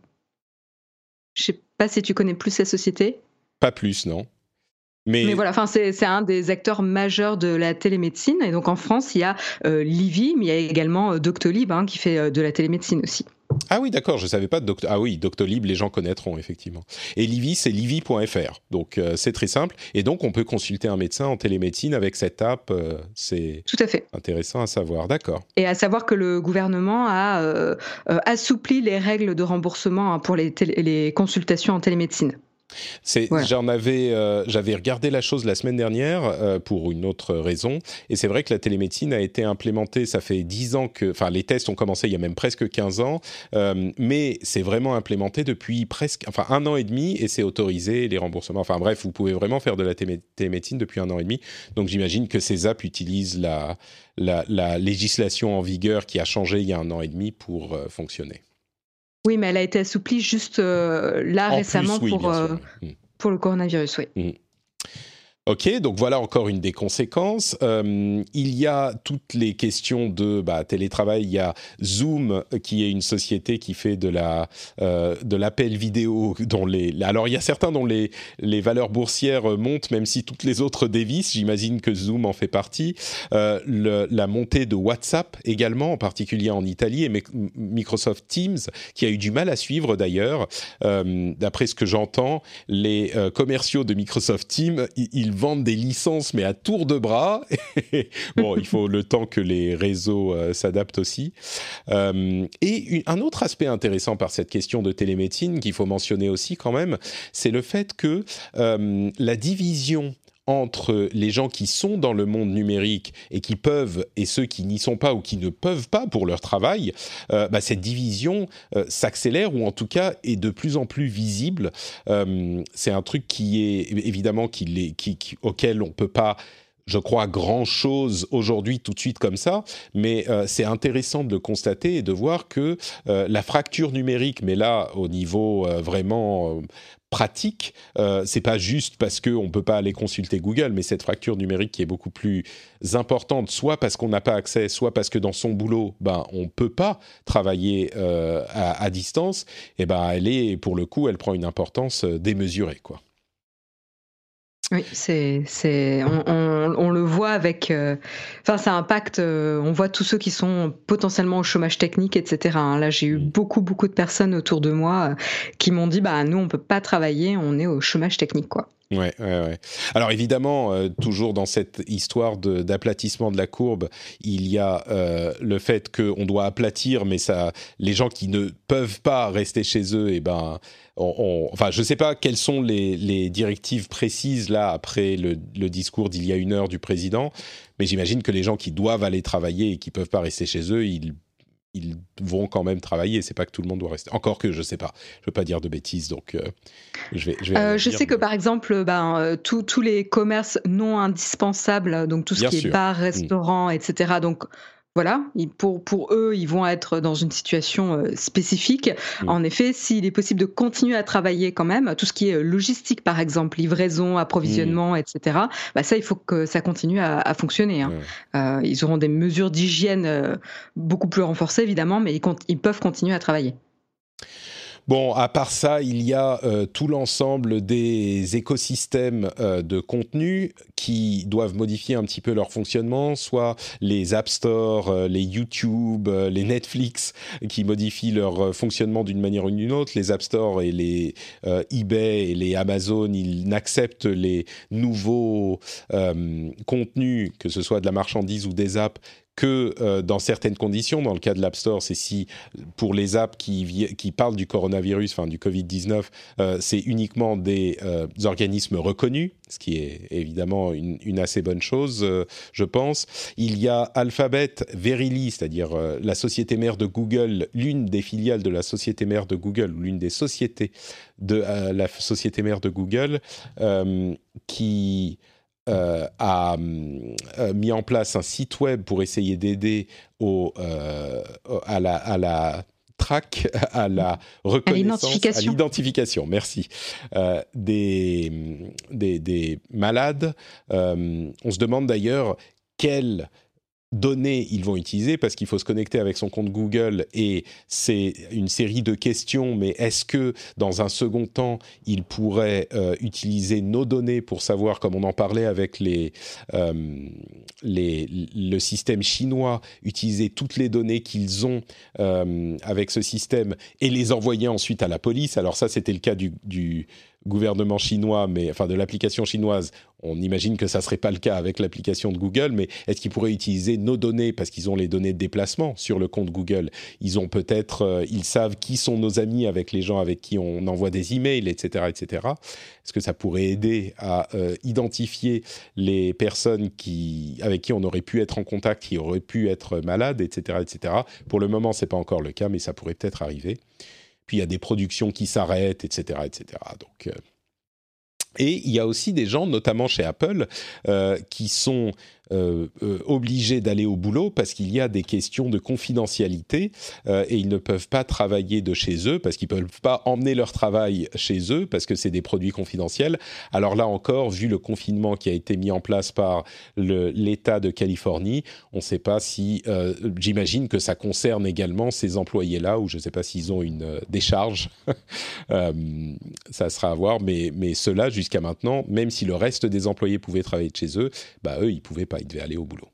Je sais pas si tu connais plus cette société. Pas plus, non. Mais, Mais voilà, enfin c'est c'est un des acteurs majeurs de la télémédecine. Et donc en France, il y a euh, Livy, mais il y a également euh, Doctolib hein, qui fait euh, de la télémédecine aussi. Ah oui, d'accord, je savais pas de Doct... Ah oui, Doctolib, les gens connaîtront effectivement. Et Livy, c'est livy point f r. Donc euh, c'est très simple. Et donc on peut consulter un médecin en télémédecine avec cette app. Euh, c'est tout à fait intéressant à savoir. D'accord. Et à savoir que le gouvernement a euh, euh, assoupli les règles de remboursement hein, pour les, télé- les consultations en télémédecine. C'est, voilà. J'en avais, euh, j'avais regardé la chose la semaine dernière euh, pour une autre raison, et c'est vrai que la télémédecine a été implémentée, ça fait dix ans que, enfin les tests ont commencé il y a même presque quinze ans, euh, mais c'est vraiment implémenté depuis presque, enfin un an et demi, et c'est autorisé, les remboursements, enfin bref, vous pouvez vraiment faire de la témé- télémédecine depuis un an et demi, donc j'imagine que ces apps utilisent la, la, la législation en vigueur qui a changé il y a un an et demi pour euh, fonctionner. Oui, mais elle a été assouplie juste euh, là en récemment plus, oui, pour, euh, oui. pour le coronavirus, oui. Mmh. Ok, donc voilà encore une des conséquences. Euh, il y a toutes les questions de bah, télétravail. Il y a Zoom, qui est une société qui fait de la euh, de l'appel vidéo. Dont les alors il y a certains dont les les valeurs boursières montent, même si toutes les autres dévissent. J'imagine que Zoom en fait partie. Euh, le, la montée de WhatsApp également, en particulier en Italie, et Microsoft Teams, qui a eu du mal à suivre d'ailleurs. Euh, d'après ce que j'entends, les euh, commerciaux de Microsoft Teams, ils vendent des licences mais à tour de bras. Bon, il faut le temps que les réseaux euh, s'adaptent aussi. Euh, et une, un autre aspect intéressant par cette question de télémédecine qu'il faut mentionner aussi quand même, c'est le fait que euh, la division entre les gens qui sont dans le monde numérique et qui peuvent, et ceux qui n'y sont pas ou qui ne peuvent pas pour leur travail, euh, bah, cette division euh, s'accélère ou en tout cas est de plus en plus visible. Euh, c'est un truc qui est évidemment qui, les, qui, qui, auquel on ne peut pas, je crois, grand-chose aujourd'hui tout de suite comme ça, mais euh, c'est intéressant de le constater et de voir que euh, la fracture numérique, mais là au niveau euh, vraiment... Euh, pratique. Euh, c'est pas juste parce qu'on peut pas aller consulter Google, mais cette fracture numérique qui est beaucoup plus importante, soit parce qu'on n'a pas accès, soit parce que dans son boulot, ben on peut pas travailler euh, à, à distance. Et ben elle est, pour le coup, elle prend une importance démesurée, quoi. Oui, c'est, c'est, on, on, on le voit avec, euh, enfin, ça impacte, euh, on voit tous ceux qui sont potentiellement au chômage technique, et cetera, hein. Là, j'ai eu beaucoup, beaucoup de personnes autour de moi euh, qui m'ont dit, bah, nous, on peut pas travailler, on est au chômage technique, quoi. Ouais, ouais, ouais. Alors évidemment, euh, toujours dans cette histoire de, d'aplatissement de la courbe, il y a euh, le fait qu'on doit aplatir, mais ça, les gens qui ne peuvent pas rester chez eux, et ben, on, on, enfin, je sais pas quelles sont les, les directives précises là après le, le discours d'il y a une heure du président, mais j'imagine que les gens qui doivent aller travailler et qui peuvent pas rester chez eux, ils ils vont quand même travailler. C'est pas que tout le monde doit rester. Encore que je sais pas. Je veux pas dire de bêtises, donc euh, je vais. Je, vais euh, je dire, sais que mais... par exemple, ben euh, tous tous les commerces non indispensables, donc tout ce Bien qui sûr. est bar, Mmh. restaurant, et cetera. Donc voilà, ils- pour pour eux, ils vont être dans une situation euh, spécifique. Mmh. En effet, s'il est possible de continuer à travailler quand même, tout ce qui est euh, logistique, par exemple, livraison, approvisionnement, et cetera. Bah ça, il faut que ça continue à, à fonctionner, hein. Ouais. Euh, ils auront des mesures d'hygiène euh, beaucoup plus renforcées, évidemment, mais ils, cont- ils peuvent continuer à travailler. Bon, à part ça, il y a euh, tout l'ensemble des écosystèmes euh, de contenu qui doivent modifier un petit peu leur fonctionnement, soit les App Store, euh, les YouTube, euh, les Netflix, qui modifient leur euh, fonctionnement d'une manière ou d'une autre. Les App Store et les euh, eBay et les Amazon, ils n'acceptent les nouveaux euh, contenus, que ce soit de la marchandise ou des apps, que euh, dans certaines conditions. Dans le cas de l'App Store, c'est si, pour les apps qui, vi- qui parlent du coronavirus, enfin du covid dix-neuf, euh, c'est uniquement des euh, organismes reconnus, ce qui est évidemment une, une assez bonne chose, euh, je pense. Il y a Alphabet, Verily, c'est-à-dire euh, la société mère de Google, l'une des filiales de la société mère de Google, ou l'une des sociétés de euh, la société mère de Google, euh, qui... Euh, a euh, mis en place un site web pour essayer d'aider au, euh, à, la, à la track, à la reconnaissance, à l'identification, à l'identification merci, euh, des, des, des malades. Euh, on se demande d'ailleurs quelle données ils vont utiliser, parce qu'il faut se connecter avec son compte Google et c'est une série de questions, mais est-ce que dans un second temps ils pourraient euh, utiliser nos données pour savoir, comme on en parlait avec les, euh, les, le système chinois, utiliser toutes les données qu'ils ont euh, avec ce système et les envoyer ensuite à la police. Alors ça, c'était le cas du, du gouvernement chinois, mais enfin de l'application chinoise. On imagine que ça serait pas le cas avec l'application de Google, mais est-ce qu'ils pourraient utiliser nos données, parce qu'ils ont les données de déplacement sur le compte Google. Ils ont peut-être, euh, ils savent qui sont nos amis avec les gens avec qui on envoie des emails, et cetera, et cetera. Est-ce que ça pourrait aider à euh, identifier les personnes qui, avec qui on aurait pu être en contact, qui auraient pu être malades, et cetera, et cetera. Pour le moment, c'est pas encore le cas, mais ça pourrait peut-être arriver. Puis il y a des productions qui s'arrêtent, et cetera, et cetera. Donc, euh... et il y a aussi des gens, notamment chez Apple, euh, qui sont euh, euh, obligés d'aller au boulot parce qu'il y a des questions de confidentialité euh, et ils ne peuvent pas travailler de chez eux parce qu'ils ne peuvent pas emmener leur travail chez eux parce que c'est des produits confidentiels. Alors là encore, vu le confinement qui a été mis en place par le, l'État de Californie, on ne sait pas si... Euh, j'imagine que ça concerne également ces employés-là, ou je ne sais pas s'ils ont une euh, décharge. euh, ça sera à voir, mais, mais ceux-là, jusqu'à maintenant, même si le reste des employés pouvaient travailler de chez eux, bah eux, ils ne pouvaient pas, ils devaient aller au boulot.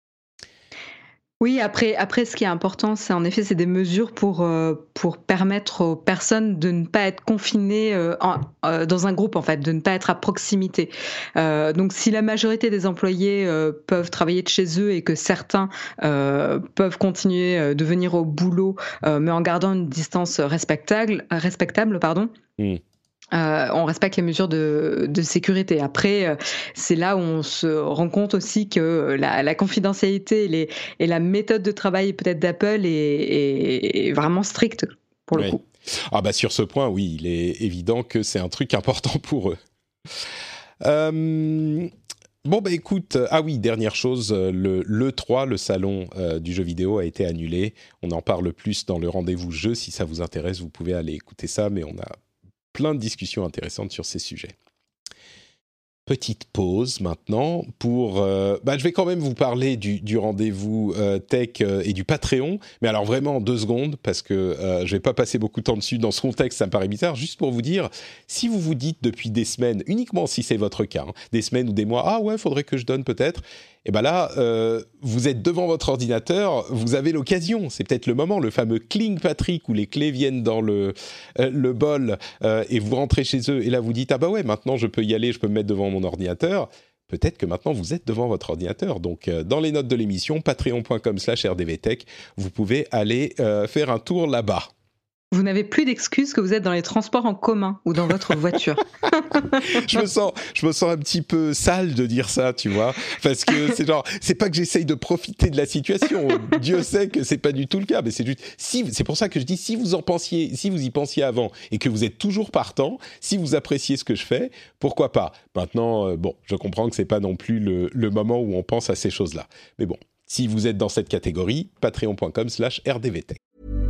Oui, après, après, ce qui est important, c'est en effet, c'est des mesures pour euh, pour permettre aux personnes de ne pas être confinées euh, en, euh, dans un groupe, en fait, de ne pas être à proximité. Euh, donc, si la majorité des employés euh, peuvent travailler de chez eux et que certains euh, peuvent continuer euh, de venir au boulot, euh, mais en gardant une distance respectable, respectable, pardon. Mmh. Euh, on respecte les mesures de, de sécurité. Après, euh, c'est là où on se rend compte aussi que la, la confidentialité et, les, et la méthode de travail peut-être d'Apple est, est, est vraiment stricte pour le oui. coup. Ah bah sur ce point, oui, il est évident que c'est un truc important pour eux. Euh... Bon, bah écoute, ah oui, dernière chose, le, l'E trois, le salon euh, du jeu vidéo, a été annulé. On en parle plus dans le rendez-vous jeu. Si ça vous intéresse, vous pouvez aller écouter ça, mais on a plein de discussions intéressantes sur ces sujets. Petite pause maintenant pour... Euh, bah, je vais quand même vous parler du, du rendez-vous euh, tech euh, et du Patreon, mais alors vraiment en deux secondes, parce que euh, je vais pas passer beaucoup de temps dessus. Dans ce contexte, ça me paraît bizarre. Juste pour vous dire, si vous vous dites depuis des semaines, uniquement si c'est votre cas, hein, des semaines ou des mois, ah ouais, faudrait que je donne peut-être, et bien là, euh, vous êtes devant votre ordinateur, vous avez l'occasion, c'est peut-être le moment, le fameux Cling Patrick où les clés viennent dans le, euh, le bol euh, et vous rentrez chez eux et là vous dites « Ah bah ouais, maintenant je peux y aller, je peux me mettre devant mon ordinateur ». Peut-être que maintenant vous êtes devant votre ordinateur. Donc euh, dans les notes de l'émission, patreon point com slash r d v tech, vous pouvez aller euh, faire un tour là-bas. Vous n'avez plus d'excuses que vous êtes dans les transports en commun ou dans votre voiture. je me sens, je me sens un petit peu sale de dire ça, tu vois, parce que c'est genre, c'est pas que j'essaye de profiter de la situation. Dieu sait que c'est pas du tout le cas, mais c'est juste, si, c'est pour ça que je dis, si vous en pensiez, si vous y pensiez avant et que vous êtes toujours partant, si vous appréciez ce que je fais, pourquoi pas. Maintenant, euh, bon, je comprends que c'est pas non plus le, le moment où on pense à ces choses-là, mais bon, si vous êtes dans cette catégorie, patreon point com slash r d v tech.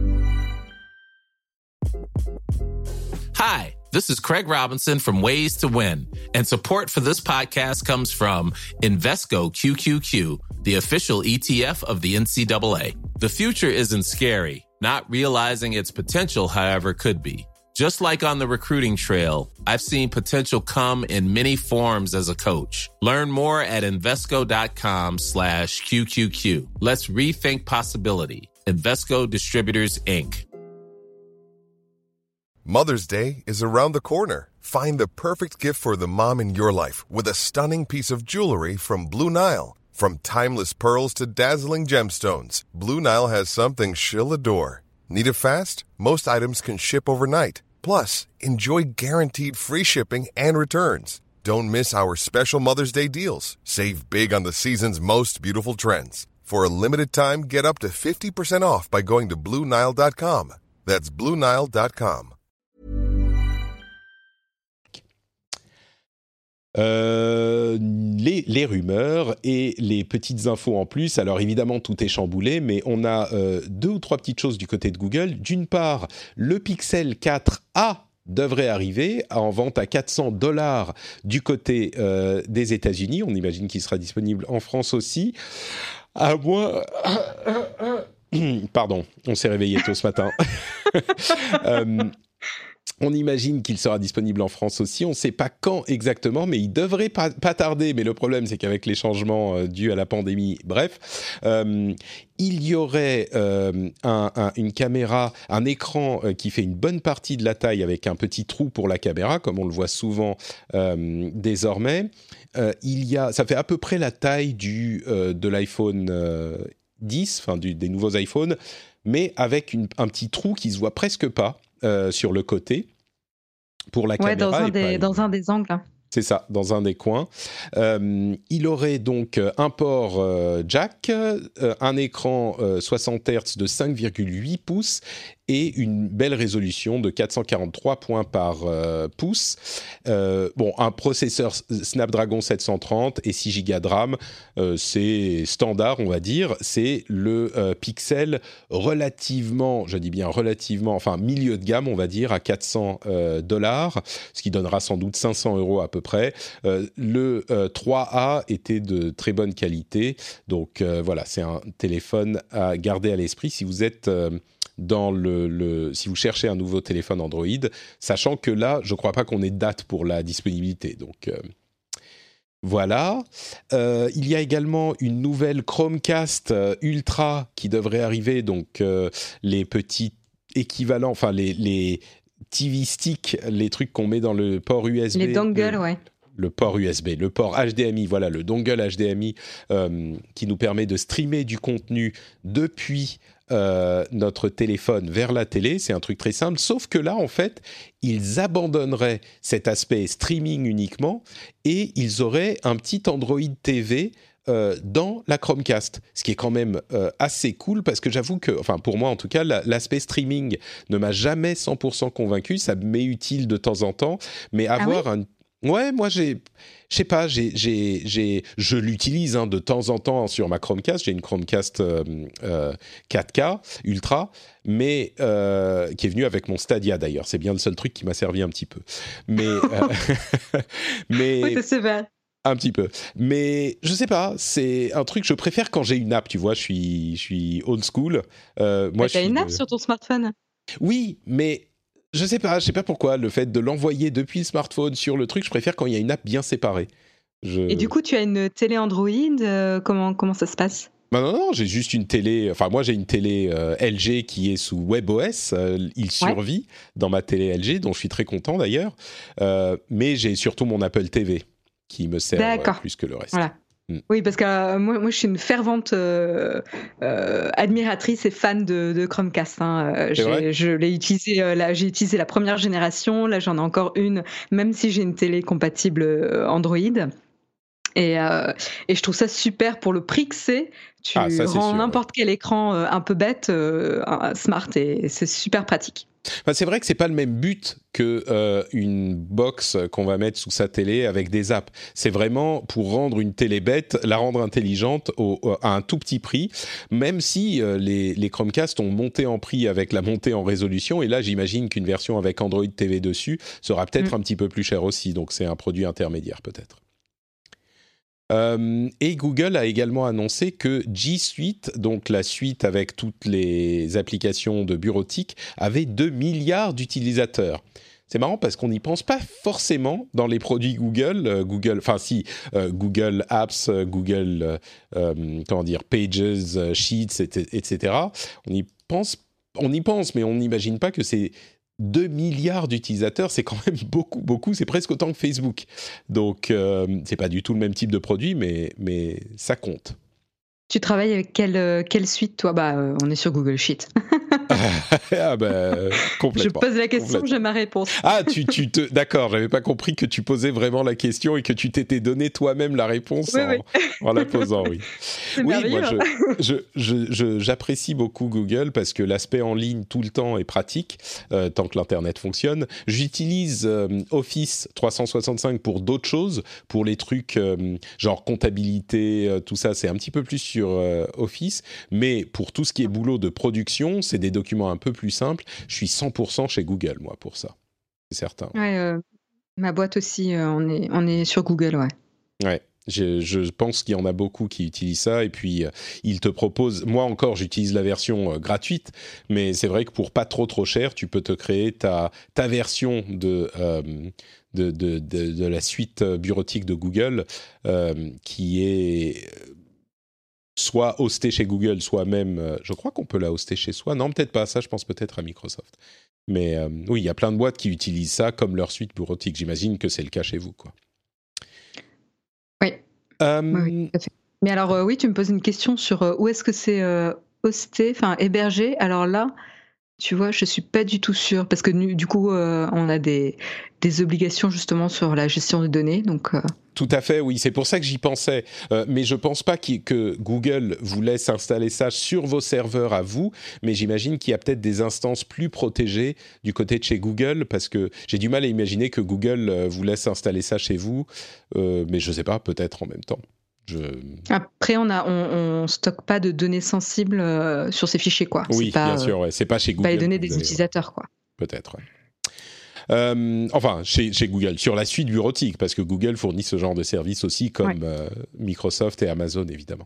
Hi, this is Craig Robinson from Ways to Win, and support for this podcast comes from Invesco Q Q Q, the official E T F of the N C double A. The future isn't scary. Not realizing its potential, however, could be. Just like on the recruiting trail, I've seen potential come in many forms as a coach. Learn more at Invesco.com slash QQQ. Let's rethink possibility. Invesco Distributors, Incorporated. Mother's Day is around the corner. Find the perfect gift for the mom in your life with a stunning piece of jewelry from Blue Nile. From timeless pearls to dazzling gemstones, Blue Nile has something she'll adore. Need it fast? Most items can ship overnight. Plus, enjoy guaranteed free shipping and returns. Don't miss our special Mother's Day deals. Save big on the season's most beautiful trends. For a limited time, get up to fifty percent off by going to Blue Nile dot com. That's Blue Nile dot com. Euh, les, les rumeurs et les petites infos en plus. Alors évidemment tout est chamboulé, mais on a euh, deux ou trois petites choses du côté de Google. D'une part, le Pixel quatre A devrait arriver en vente à quatre cents dollars du côté euh, des États-Unis. On imagine qu'il sera disponible en France aussi. À moins... Pardon, on s'est réveillé tôt ce matin. euh, On imagine qu'il sera disponible en France aussi. On ne sait pas quand exactement, mais il devrait pas, pas tarder. Mais le problème, c'est qu'avec les changements euh, dus à la pandémie, bref, euh, il y aurait euh, un, un, une caméra, un écran euh, qui fait une bonne partie de la taille avec un petit trou pour la caméra, comme on le voit souvent euh, désormais. Euh, il y a, ça fait à peu près la taille du, euh, de l'iPhone euh, dix, enfin du, des nouveaux iPhones, mais avec une, un petit trou qui se voit presque pas. Euh, sur le côté pour la ouais, caméra. Dans un, des, dans un des angles. C'est ça, dans un des coins. Euh, il aurait donc un port euh, jack, euh, un écran euh, soixante hertz de cinq virgule huit pouces et une belle résolution de quatre cent quarante-trois points par euh, pouce. Euh, bon, un processeur Snapdragon sept cent trente et six gigas de RAM, euh, c'est standard, on va dire. C'est le euh, Pixel relativement, je dis bien relativement, enfin milieu de gamme, on va dire, à quatre cents dollars, ce qui donnera sans doute cinq cents euros à peu près. Euh, le euh, trois A était de très bonne qualité, donc euh, voilà, c'est un téléphone à garder à l'esprit si vous êtes... Euh, dans le, le, si vous cherchez un nouveau téléphone Android, sachant que là, je ne crois pas qu'on ait de date pour la disponibilité. Donc, euh, voilà. Euh, il y a également une nouvelle Chromecast euh, Ultra qui devrait arriver, donc euh, les petits équivalents, enfin les, les T V sticks, les trucs qu'on met dans le port U S B. Les dongles, ouais. Le port U S B, le port H D M I, voilà, le dongle H D M I euh, qui nous permet de streamer du contenu depuis euh, notre téléphone vers la télé. C'est un truc très simple, sauf que là, en fait, ils abandonneraient cet aspect streaming uniquement et ils auraient un petit Android T V euh, dans la Chromecast, ce qui est quand même euh, assez cool parce que j'avoue que, enfin pour moi en tout cas, la, l'aspect streaming ne m'a jamais cent pour cent convaincu. Ça m'est utile de temps en temps, mais avoir ah oui un Ouais, moi j'ai, je sais pas, j'ai, j'ai, j'ai, je l'utilise hein, de temps en temps sur ma Chromecast. J'ai une Chromecast euh, euh, quatre K Ultra, mais euh, qui est venue avec mon Stadia d'ailleurs. C'est bien le seul truc qui m'a servi un petit peu. Mais, euh, mais Oui, c'est super. Un petit peu, mais je sais pas. C'est un truc que je préfère quand j'ai une app. Tu vois, je suis, je suis old school. Euh, moi, tu as une app de... sur ton smartphone? Oui, mais je sais pas, je sais pas pourquoi, le fait de l'envoyer depuis le smartphone sur le truc, je préfère quand il y a une app bien séparée. Je... Et du coup, tu as une télé Android, euh, comment, comment ça se passe? Bah non, non, j'ai juste une télé, enfin moi j'ai une télé euh, L G qui est sous WebOS, euh, il survit ouais. dans ma télé L G, dont je suis très content d'ailleurs, euh, mais j'ai surtout mon Apple T V qui me sert euh, plus que le reste. Voilà. Oui, parce que euh, moi, moi, je suis une fervente euh, euh, admiratrice et fan de, de Chromecast. Hein. Euh, j'ai, je l'ai utilisé, euh, là, j'ai utilisé la première génération. Là, j'en ai encore une, même si j'ai une télé compatible euh, Android. Et, euh, et je trouve ça super pour le prix que c'est. Tu ah, ça, rends sûr, n'importe ouais. quel écran euh, un peu bête, euh, smart, et c'est super pratique. Enfin, c'est vrai que c'est pas le même but que euh, une box qu'on va mettre sous sa télé avec des apps. C'est vraiment pour rendre une télé bête, la rendre intelligente au, au, à un tout petit prix, même si euh, les, les Chromecast ont monté en prix avec la montée en résolution. Et là, j'imagine qu'une version avec Android T V dessus sera peut-être mmh. un petit peu plus chère aussi. Donc, c'est un produit intermédiaire peut-être. Euh, et Google a également annoncé que G Suite, donc la suite avec toutes les applications de bureautique, avait deux milliards d'utilisateurs. C'est marrant parce qu'on n'y pense pas forcément dans les produits Google. Euh, Google, enfin si, euh, Google Apps, euh, Google, euh, euh, comment dire, Pages, euh, Sheets, et cetera. On y pense, on y pense, mais on n'imagine pas que c'est deux milliards d'utilisateurs, c'est quand même beaucoup, beaucoup. C'est presque autant que Facebook. Donc, euh, c'est pas du tout le même type de produit, mais, mais ça compte. Tu travailles avec quelle, quelle suite, toi? Bah, euh, on est sur Google Sheet. ah bah, complètement. Je pose la question, j'ai ma réponse. ah, tu, tu te... D'accord, j'avais pas compris que tu posais vraiment la question et que tu t'étais donné toi-même la réponse oui, en, oui. en la posant, oui. C'est oui, merveilleux. moi, je, je, je, je, j'apprécie beaucoup Google parce que l'aspect en ligne tout le temps est pratique, euh, tant que l'Internet fonctionne. J'utilise euh, Office trois cent soixante-cinq pour d'autres choses, pour les trucs euh, genre comptabilité, euh, tout ça, c'est un petit peu plus sur euh, Office, mais pour tout ce qui est boulot de production, c'est des documents un peu plus simples. Je suis cent pour cent chez Google, moi, pour ça. C'est certain. Ouais, euh, ma boîte aussi, euh, on, est, on est sur Google, ouais. Ouais. Je, je pense qu'il y en a beaucoup qui utilisent ça et puis euh, ils te proposent, moi encore j'utilise la version euh, gratuite, mais c'est vrai que pour pas trop trop cher, tu peux te créer ta, ta version de, euh, de, de, de, de la suite bureautique de Google euh, qui est soit hostée chez Google, soit même, euh, je crois qu'on peut la hoster chez soi, non peut-être pas, ça je pense peut-être à Microsoft. Mais euh, oui, il y a plein de boîtes qui utilisent ça comme leur suite bureautique, j'imagine que c'est le cas chez vous, quoi. Oui. Euh... oui, oui, tout à fait. Mais alors, euh, oui, tu me poses une question sur euh, où est-ce que c'est euh, hosté, enfin hébergé. Alors là, tu vois, je suis pas du tout sûre parce que du coup, euh, on a des, des obligations justement sur la gestion des données. Donc, euh... Tout à fait, oui. C'est pour ça que j'y pensais. Euh, mais je pense pas que Google vous laisse installer ça sur vos serveurs à vous. Mais j'imagine qu'il y a peut-être des instances plus protégées du côté de chez Google parce que j'ai du mal à imaginer que Google vous laisse installer ça chez vous. Euh, mais je sais pas, peut-être en même temps. Je... Après, on a, on, on stocke pas de données sensibles euh, sur ces fichiers, quoi. Oui, c'est pas, bien sûr, ouais. C'est pas chez Google. Pas les données des avez... utilisateurs, quoi. Peut-être, ouais. Euh, enfin, chez, chez Google, sur la suite bureautique, parce que Google fournit ce genre de service aussi, comme ouais. euh, Microsoft et Amazon, évidemment.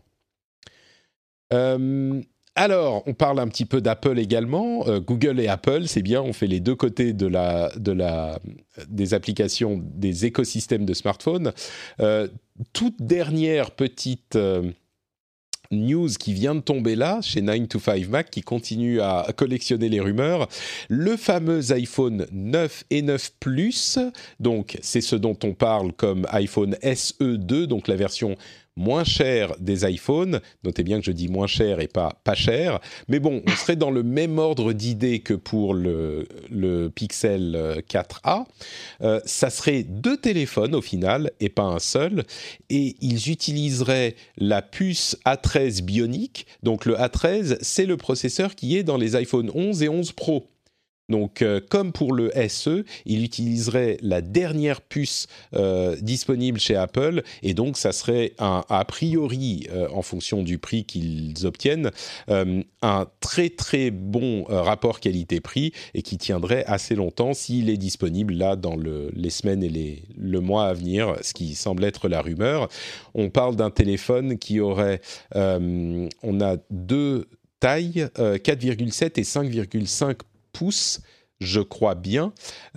Euh, alors, on parle un petit peu d'Apple également. Euh, Google et Apple, c'est bien, on fait les deux côtés de la, de la, des applications, des écosystèmes de smartphones. Euh, toute dernière petite... Euh, news qui vient de tomber là, chez nine to five Mac, qui continue à collectionner les rumeurs. Le fameux iPhone neuf et neuf Plus, donc c'est ce dont on parle comme iPhone S E deux, donc la version moins chère des iPhones. Notez bien que je dis moins cher et pas pas cher. Mais bon, on serait dans le même ordre d'idée que pour le, le Pixel quatre A. Euh, ça serait deux téléphones au final et pas un seul. Et ils utiliseraient la puce A treize Bionic. Donc le A treize, c'est le processeur qui est dans les iPhone onze et onze Pro. Donc, euh, comme pour le S E, il utiliserait la dernière puce euh, disponible chez Apple, et donc ça serait un, a priori, euh, en fonction du prix qu'ils obtiennent, euh, un très très bon euh, rapport qualité-prix et qui tiendrait assez longtemps s'il est disponible là dans le, les semaines et les, le mois à venir, ce qui semble être la rumeur. On parle d'un téléphone qui aurait, euh, on a deux tailles, euh, quatre virgule sept et cinq virgule cinq pouces, je crois bien.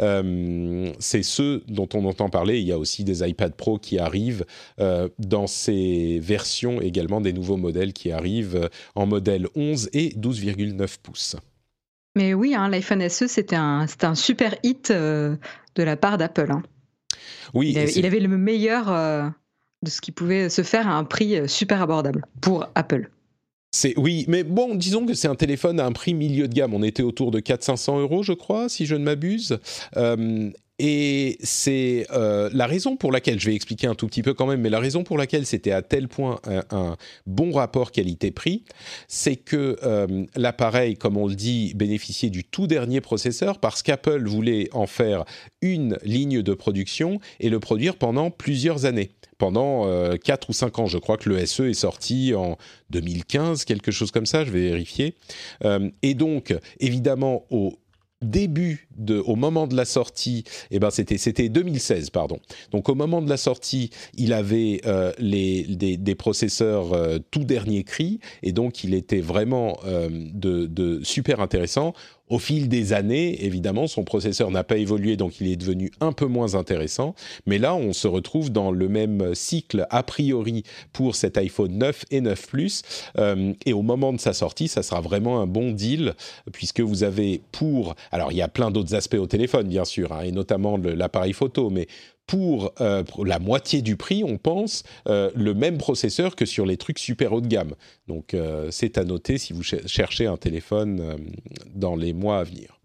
Euh, c'est ceux dont on entend parler. Il y a aussi des iPad Pro qui arrivent euh, dans ces versions, également des nouveaux modèles qui arrivent euh, en modèle onze et douze virgule neuf pouces. Mais oui, hein, l'iPhone S E, c'était un, c'était un super hit euh, de la part d'Apple. Hein. Oui, il, avait, il avait le meilleur euh, de ce qui pouvait se faire à un prix super abordable pour Apple. C'est, oui, mais bon, disons que c'est un téléphone à un prix milieu de gamme. On était autour de quatre cents à cinq cents euros, je crois, si je ne m'abuse. Euh, et c'est euh, la raison pour laquelle, je vais expliquer un tout petit peu quand même, mais la raison pour laquelle c'était à tel point un, un bon rapport qualité-prix, c'est que euh, l'appareil, comme on le dit, bénéficiait du tout dernier processeur parce qu'Apple voulait en faire une ligne de production et le produire pendant plusieurs années. Pendant euh, quatre ou cinq ans, je crois que le S E est sorti en deux mille quinze, quelque chose comme ça, je vais vérifier. Euh, et donc, évidemment, au début, de, au moment de la sortie, eh ben c'était, c'était deux mille seize, pardon. Donc au moment de la sortie, il avait euh, les, des, des processeurs euh, tout dernier cri, et donc il était vraiment euh, de, de super intéressant. Au fil des années, évidemment, son processeur n'a pas évolué, donc il est devenu un peu moins intéressant. Mais là, on se retrouve dans le même cycle, a priori, pour cet iPhone neuf et neuf Plus. Euh, et au moment de sa sortie, ça sera vraiment un bon deal, puisque vous avez pour... Alors, il y a plein d'autres aspects au téléphone, bien sûr, hein, et notamment le, l'appareil photo, mais... Pour, euh, pour la moitié du prix, on pense, euh, le même processeur que sur les trucs super haut de gamme. Donc, euh, c'est à noter si vous ch- cherchez un téléphone euh, dans les mois à venir.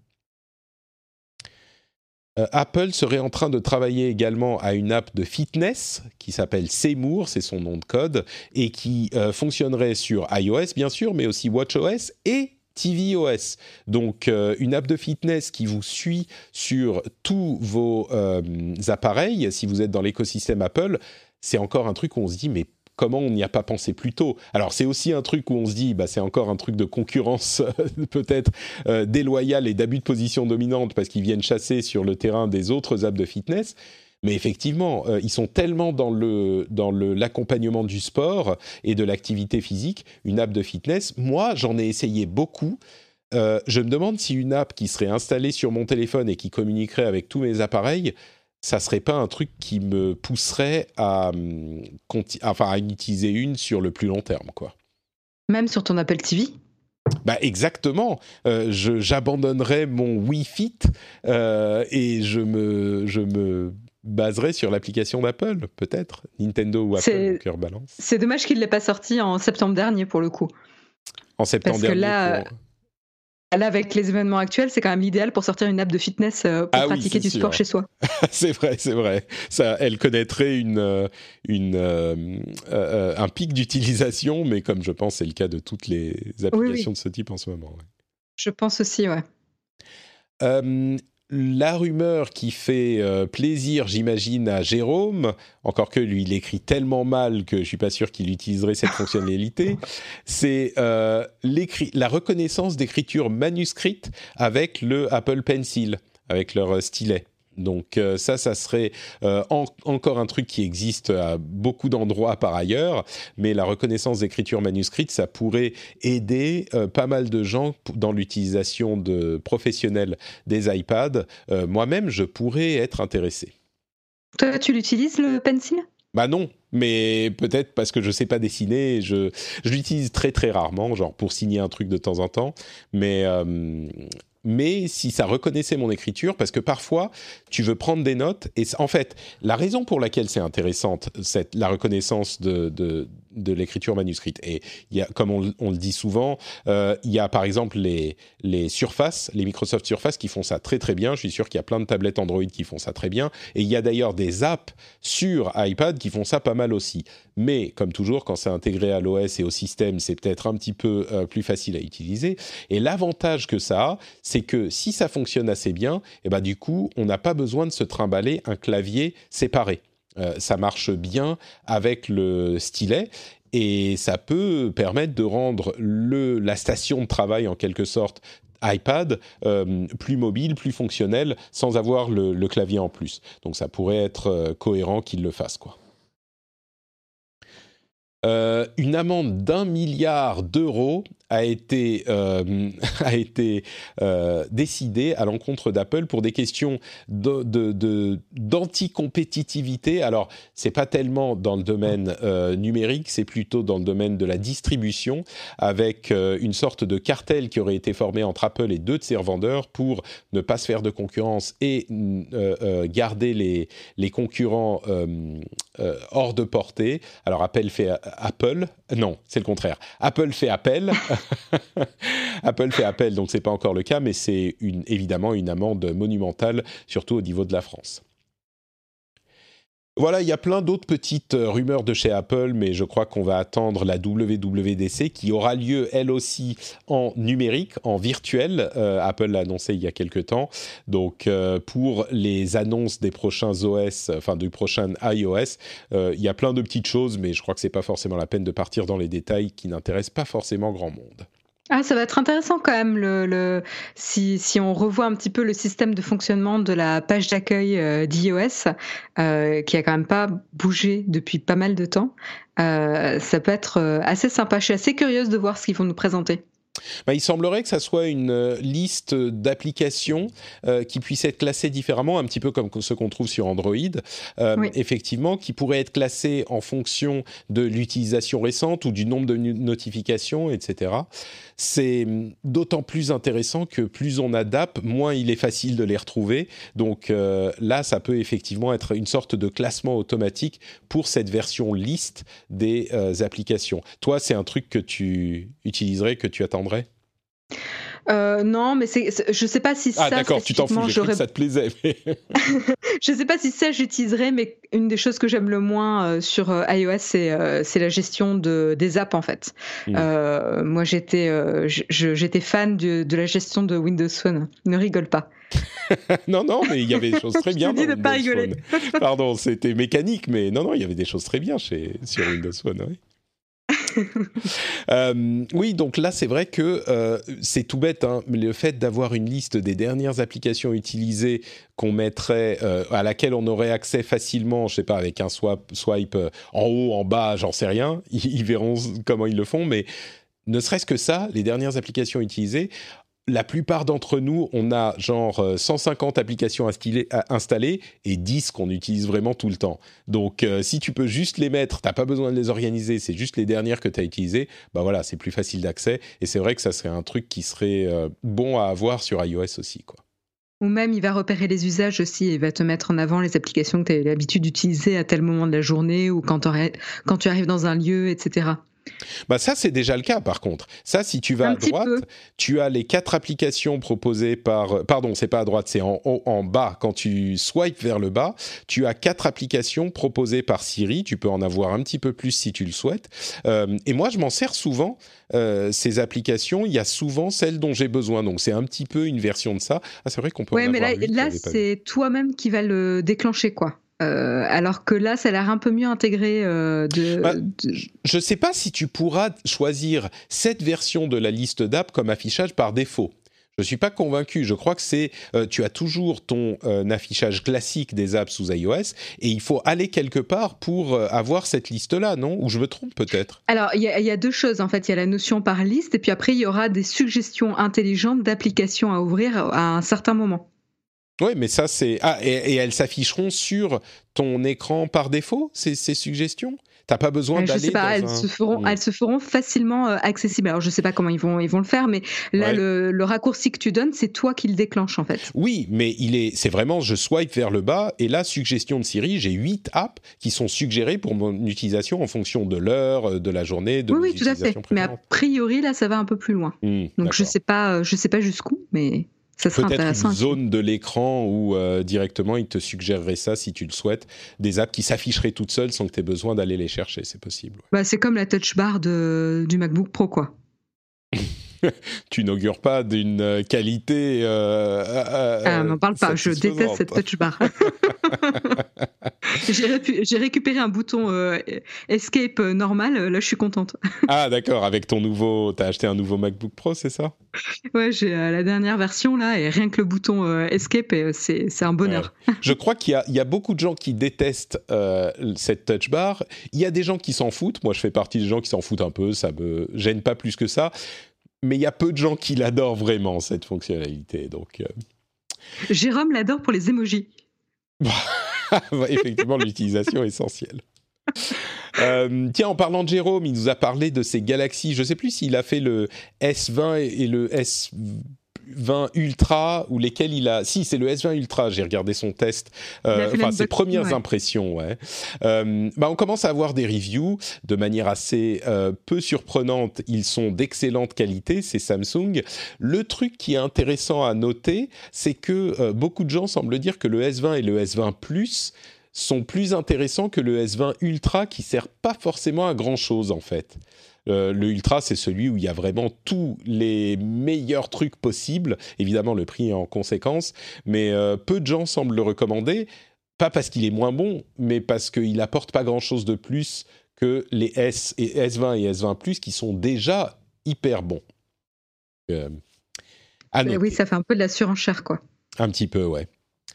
Euh, Apple serait en train de travailler également à une app de fitness qui s'appelle Seymour, c'est son nom de code, et qui euh, fonctionnerait sur iOS, bien sûr, mais aussi watchOS et tvOS, donc euh, une app de fitness qui vous suit sur tous vos euh, appareils. Si vous êtes dans l'écosystème Apple, c'est encore un truc où on se dit mais comment on n'y a pas pensé plus tôt? Alors c'est aussi un truc où on se dit bah c'est encore un truc de concurrence peut-être euh, déloyale et d'abus de position dominante parce qu'ils viennent chasser sur le terrain des autres apps de fitness. Mais effectivement, euh, ils sont tellement dans le dans le l'accompagnement du sport et de l'activité physique, une app de fitness. Moi, j'en ai essayé beaucoup. Euh, je me demande si une app qui serait installée sur mon téléphone et qui communiquerait avec tous mes appareils, ça serait pas un truc qui me pousserait à conti- enfin à en utiliser une sur le plus long terme, quoi. Même sur ton Apple T V. Bah exactement. Euh, je, j'abandonnerais mon Wii Fit euh, et je me je me baserait sur l'application d'Apple, peut-être. Nintendo ou Apple, c'est, cœur balance. C'est dommage qu'il ne l'ait pas sorti en septembre dernier, pour le coup. En septembre Parce que dernier. là, pour... là, avec les événements actuels, c'est quand même l'idéal pour sortir une app de fitness pour ah pratiquer oui, du sûr. sport chez soi. C'est vrai, c'est vrai. Ça, elle connaîtrait une, une, euh, euh, un pic d'utilisation, mais comme je pense c'est le cas de toutes les applications oui, oui. de ce type en ce moment. Ouais. Je pense aussi, ouais. Euh, La rumeur qui fait euh, plaisir, j'imagine, à Jérôme, encore que lui, il écrit tellement mal que je suis pas sûr qu'il utiliserait cette fonctionnalité, c'est euh, la reconnaissance d'écriture manuscrite avec le Apple Pencil, avec leur stylet. Donc euh, ça, ça serait euh, en, encore un truc qui existe à beaucoup d'endroits par ailleurs, mais la reconnaissance d'écriture manuscrite, ça pourrait aider euh, pas mal de gens dans l'utilisation de professionnels des iPads. Euh, moi-même, je pourrais être intéressé. Toi, tu l'utilises, le Pencil ? Bah non, mais peut-être parce que je sais pas dessiner, je, je l'utilise très très rarement, genre pour signer un truc de temps en temps, mais... Euh, mais si ça reconnaissait mon écriture, parce que parfois, tu veux prendre des notes, et en fait, la raison pour laquelle c'est intéressante, cette, la reconnaissance de, de, de l'écriture manuscrite. Et il y a, comme on, on le dit souvent, euh, il y a par exemple les, les Surface, les Microsoft Surface qui font ça très très bien. Je suis sûr qu'il y a plein de tablettes Android qui font ça très bien. Et il y a d'ailleurs des apps sur iPad qui font ça pas mal aussi. Mais comme toujours, quand c'est intégré à l'O S et au système, c'est peut-être un petit peu euh, plus facile à utiliser. Et l'avantage que ça a, c'est que si ça fonctionne assez bien, et ben du coup, on n'a pas besoin de se trimballer un clavier séparé. Euh, ça marche bien avec le stylet et ça peut permettre de rendre le, la station de travail en quelque sorte iPad euh, plus mobile, plus fonctionnelle sans avoir le, le clavier en plus. Donc ça pourrait être euh, cohérent qu'il le fasse, quoi. Euh, une amende d'un milliard d'euros a été, euh, a été euh, décidée à l'encontre d'Apple pour des questions de, de, de, d'anticompétitivité. Alors, c'est pas tellement dans le domaine euh, numérique, c'est plutôt dans le domaine de la distribution, avec euh, une sorte de cartel qui aurait été formé entre Apple et deux de ses revendeurs pour ne pas se faire de concurrence et euh, euh, garder les, les concurrents euh, euh, hors de portée. Alors, Apple fait... Apple, non, c'est le contraire. Apple fait appel. Apple fait appel, donc c'est pas encore le cas, mais c'est une, évidemment une amende monumentale, surtout au niveau de la France. Voilà, il y a plein d'autres petites rumeurs de chez Apple, mais je crois qu'on va attendre la W W D C qui aura lieu, elle aussi, en numérique, en virtuel. Euh, Apple l'a annoncé il y a quelques temps. Donc, euh, pour les annonces des prochains O S, enfin du prochain iOS, euh, il y a plein de petites choses, mais je crois que c'est pas forcément la peine de partir dans les détails qui n'intéressent pas forcément grand monde. Ah, ça va être intéressant quand même le, le, si, si on revoit un petit peu le système de fonctionnement de la page d'accueil euh, d'iOS, euh, qui a quand même pas bougé depuis pas mal de temps. Euh, ça peut être assez sympa. Je suis assez curieuse de voir ce qu'ils vont nous présenter. Bah, il semblerait que ça soit une euh, liste d'applications euh, qui puissent être classées différemment, un petit peu comme ce qu'on trouve sur Android, euh, oui. Effectivement, qui pourraient être classées en fonction de l'utilisation récente ou du nombre de notifications, et cetera. C'est d'autant plus intéressant que plus on a d'apps, moins il est facile de les retrouver. Donc euh, là, ça peut effectivement être une sorte de classement automatique pour cette version liste des euh, applications. Toi, c'est un truc que tu utiliserais, que tu attendrais ? Euh, non, mais c'est, c'est, je sais pas si ça. Ah d'accord, tu t'en fous, j'ai cru que ça te plaisait. Mais... je sais pas si ça j'utiliserais, mais une des choses que j'aime le moins euh, sur euh, iOS, c'est, euh, c'est la gestion de, des apps en fait. Mmh. Euh, moi, j'étais, euh, je, j'étais fan de, de la gestion de Windows Phone. Ne rigole pas. non, non, mais il y avait des choses très bien dans Windows pas rigoler. Phone. Pardon, c'était mécanique, mais non, non, il y avait des choses très bien chez, sur Windows Phone, oui. euh, oui, donc là, c'est vrai que euh, c'est tout bête, hein, le fait d'avoir une liste des dernières applications utilisées qu'on mettrait, euh, à laquelle on aurait accès facilement, je sais pas, avec un swap, swipe euh, en haut, en bas, j'en sais rien, ils, ils verront comment ils le font, mais ne serait-ce que ça, les dernières applications utilisées, la plupart d'entre nous, on a genre cent cinquante applications installées et dix qu'on utilise vraiment tout le temps. Donc, euh, si tu peux juste les mettre, t'as pas besoin de les organiser, c'est juste les dernières que tu as utilisées, bah voilà, c'est plus facile d'accès. Et c'est vrai que ça serait un truc qui serait euh, bon à avoir sur iOS aussi, quoi. Ou même, il va repérer les usages aussi et il va te mettre en avant les applications que tu as l'habitude d'utiliser à tel moment de la journée ou quand, quand tu arrives dans un lieu, et cetera. Bah ça, c'est déjà le cas, par contre. Ça, si tu vas à droite, tu as les quatre applications proposées par... Pardon, c'est pas à droite, c'est en haut, en bas. Quand tu swipes vers le bas, tu as quatre applications proposées par Siri. Tu peux en avoir un petit peu plus si tu le souhaites. Euh, et moi, je m'en sers souvent, euh, ces applications. Il y a souvent celles dont j'ai besoin. Donc, c'est un petit peu une version de ça. Ah, c'est vrai qu'on peut ouais, en avoir mais là, huit, là c'est vu. toi-même qui va le déclencher, quoi. Euh, alors que là, ça a l'air un peu mieux intégré. Euh, de, bah, de... Je ne sais pas si tu pourras choisir cette version de la liste d'apps comme affichage par défaut. Je ne suis pas convaincu. Je crois que c'est, euh, tu as toujours ton euh, affichage classique des apps sous iOS et il faut aller quelque part pour euh, avoir cette liste-là, non ? Ou je me trompe peut-être ? Alors, il y, y a deux choses. En fait, il y a la notion par liste et puis après, il y aura des suggestions intelligentes d'applications à ouvrir à un certain moment. Oui, mais ça, c'est... Ah, et, et elles s'afficheront sur ton écran par défaut, ces, ces suggestions ? T'as pas besoin Euh, je d'aller sais pas, dans elles un... se feront, Mm. elles se feront facilement euh, accessibles. Alors je sais pas comment ils vont, ils vont le faire, mais là Ouais. le, le raccourci que tu donnes, c'est toi qui le déclenche en fait. Oui, mais il est, c'est vraiment, je swipe vers le bas et là, suggestion de Siri, j'ai huit apps qui sont suggérées pour mon utilisation en fonction de l'heure, de la journée, de Oui, mes oui, tout à fait. utilisations Mais a préférentes. priori là, ça va un peu plus loin. Hmm, Donc je d'accord. sais pas, euh, je sais pas jusqu'où, mais ça serait Peut-être intéressant. une zone de l'écran où euh, directement il te suggérerait ça si tu le souhaites, des apps qui s'afficheraient toutes seules sans que tu aies besoin d'aller les chercher, c'est possible. Ouais. Bah, c'est comme la touch bar de, du MacBook Pro, quoi. Tu n'augures pas d'une euh, qualité. Euh, euh, Ah, m'en parle pas, je satisfaisante. déteste cette touch bar. j'ai, répu- j'ai récupéré un bouton euh, Escape euh, normal, là je suis contente. Ah d'accord, avec ton nouveau, t'as acheté un nouveau MacBook Pro, c'est ça? Ouais, j'ai euh, la dernière version là, et rien que le bouton euh, Escape, euh, c'est, c'est un bonheur. Ouais. Je crois qu'il y a, il y a beaucoup de gens qui détestent euh, cette touch bar. Il y a des gens qui s'en foutent. Moi, je fais partie des gens qui s'en foutent un peu. Ça me gêne pas plus que ça. Mais il y a peu de gens qui l'adorent vraiment, cette fonctionnalité. Donc, euh... Jérôme l'adore pour les emojis. effectivement, l'utilisation est essentielle. Euh, tiens, en parlant de Jérôme, il nous a parlé de ses Galaxy. Je ne sais plus s'il a fait le S vingt et le S vingt Ultra ou lesquels il a. Si, c'est le S vingt Ultra. J'ai regardé son test. Euh, enfin, ses premières ouais. impressions. Ouais. Euh, bah, on commence à avoir des reviews de manière assez euh, peu surprenante. Ils sont d'excellente qualité. C'est Samsung. Le truc qui est intéressant à noter, c'est que euh, beaucoup de gens semblent dire que le S vingt et le S vingt Plus sont plus intéressants que le S vingt Ultra qui sert pas forcément à grand chose en fait. Euh, le Ultra, c'est celui où il y a vraiment tous les meilleurs trucs possibles. Évidemment, le prix est en conséquence, mais euh, peu de gens semblent le recommander, pas parce qu'il est moins bon, mais parce qu'il apporte pas grand-chose de plus que les S et S vingt et S vingt Plus qui sont déjà hyper bons. Euh, à noter. Oui, ça fait un peu de la surenchère, quoi. Un petit peu, ouais.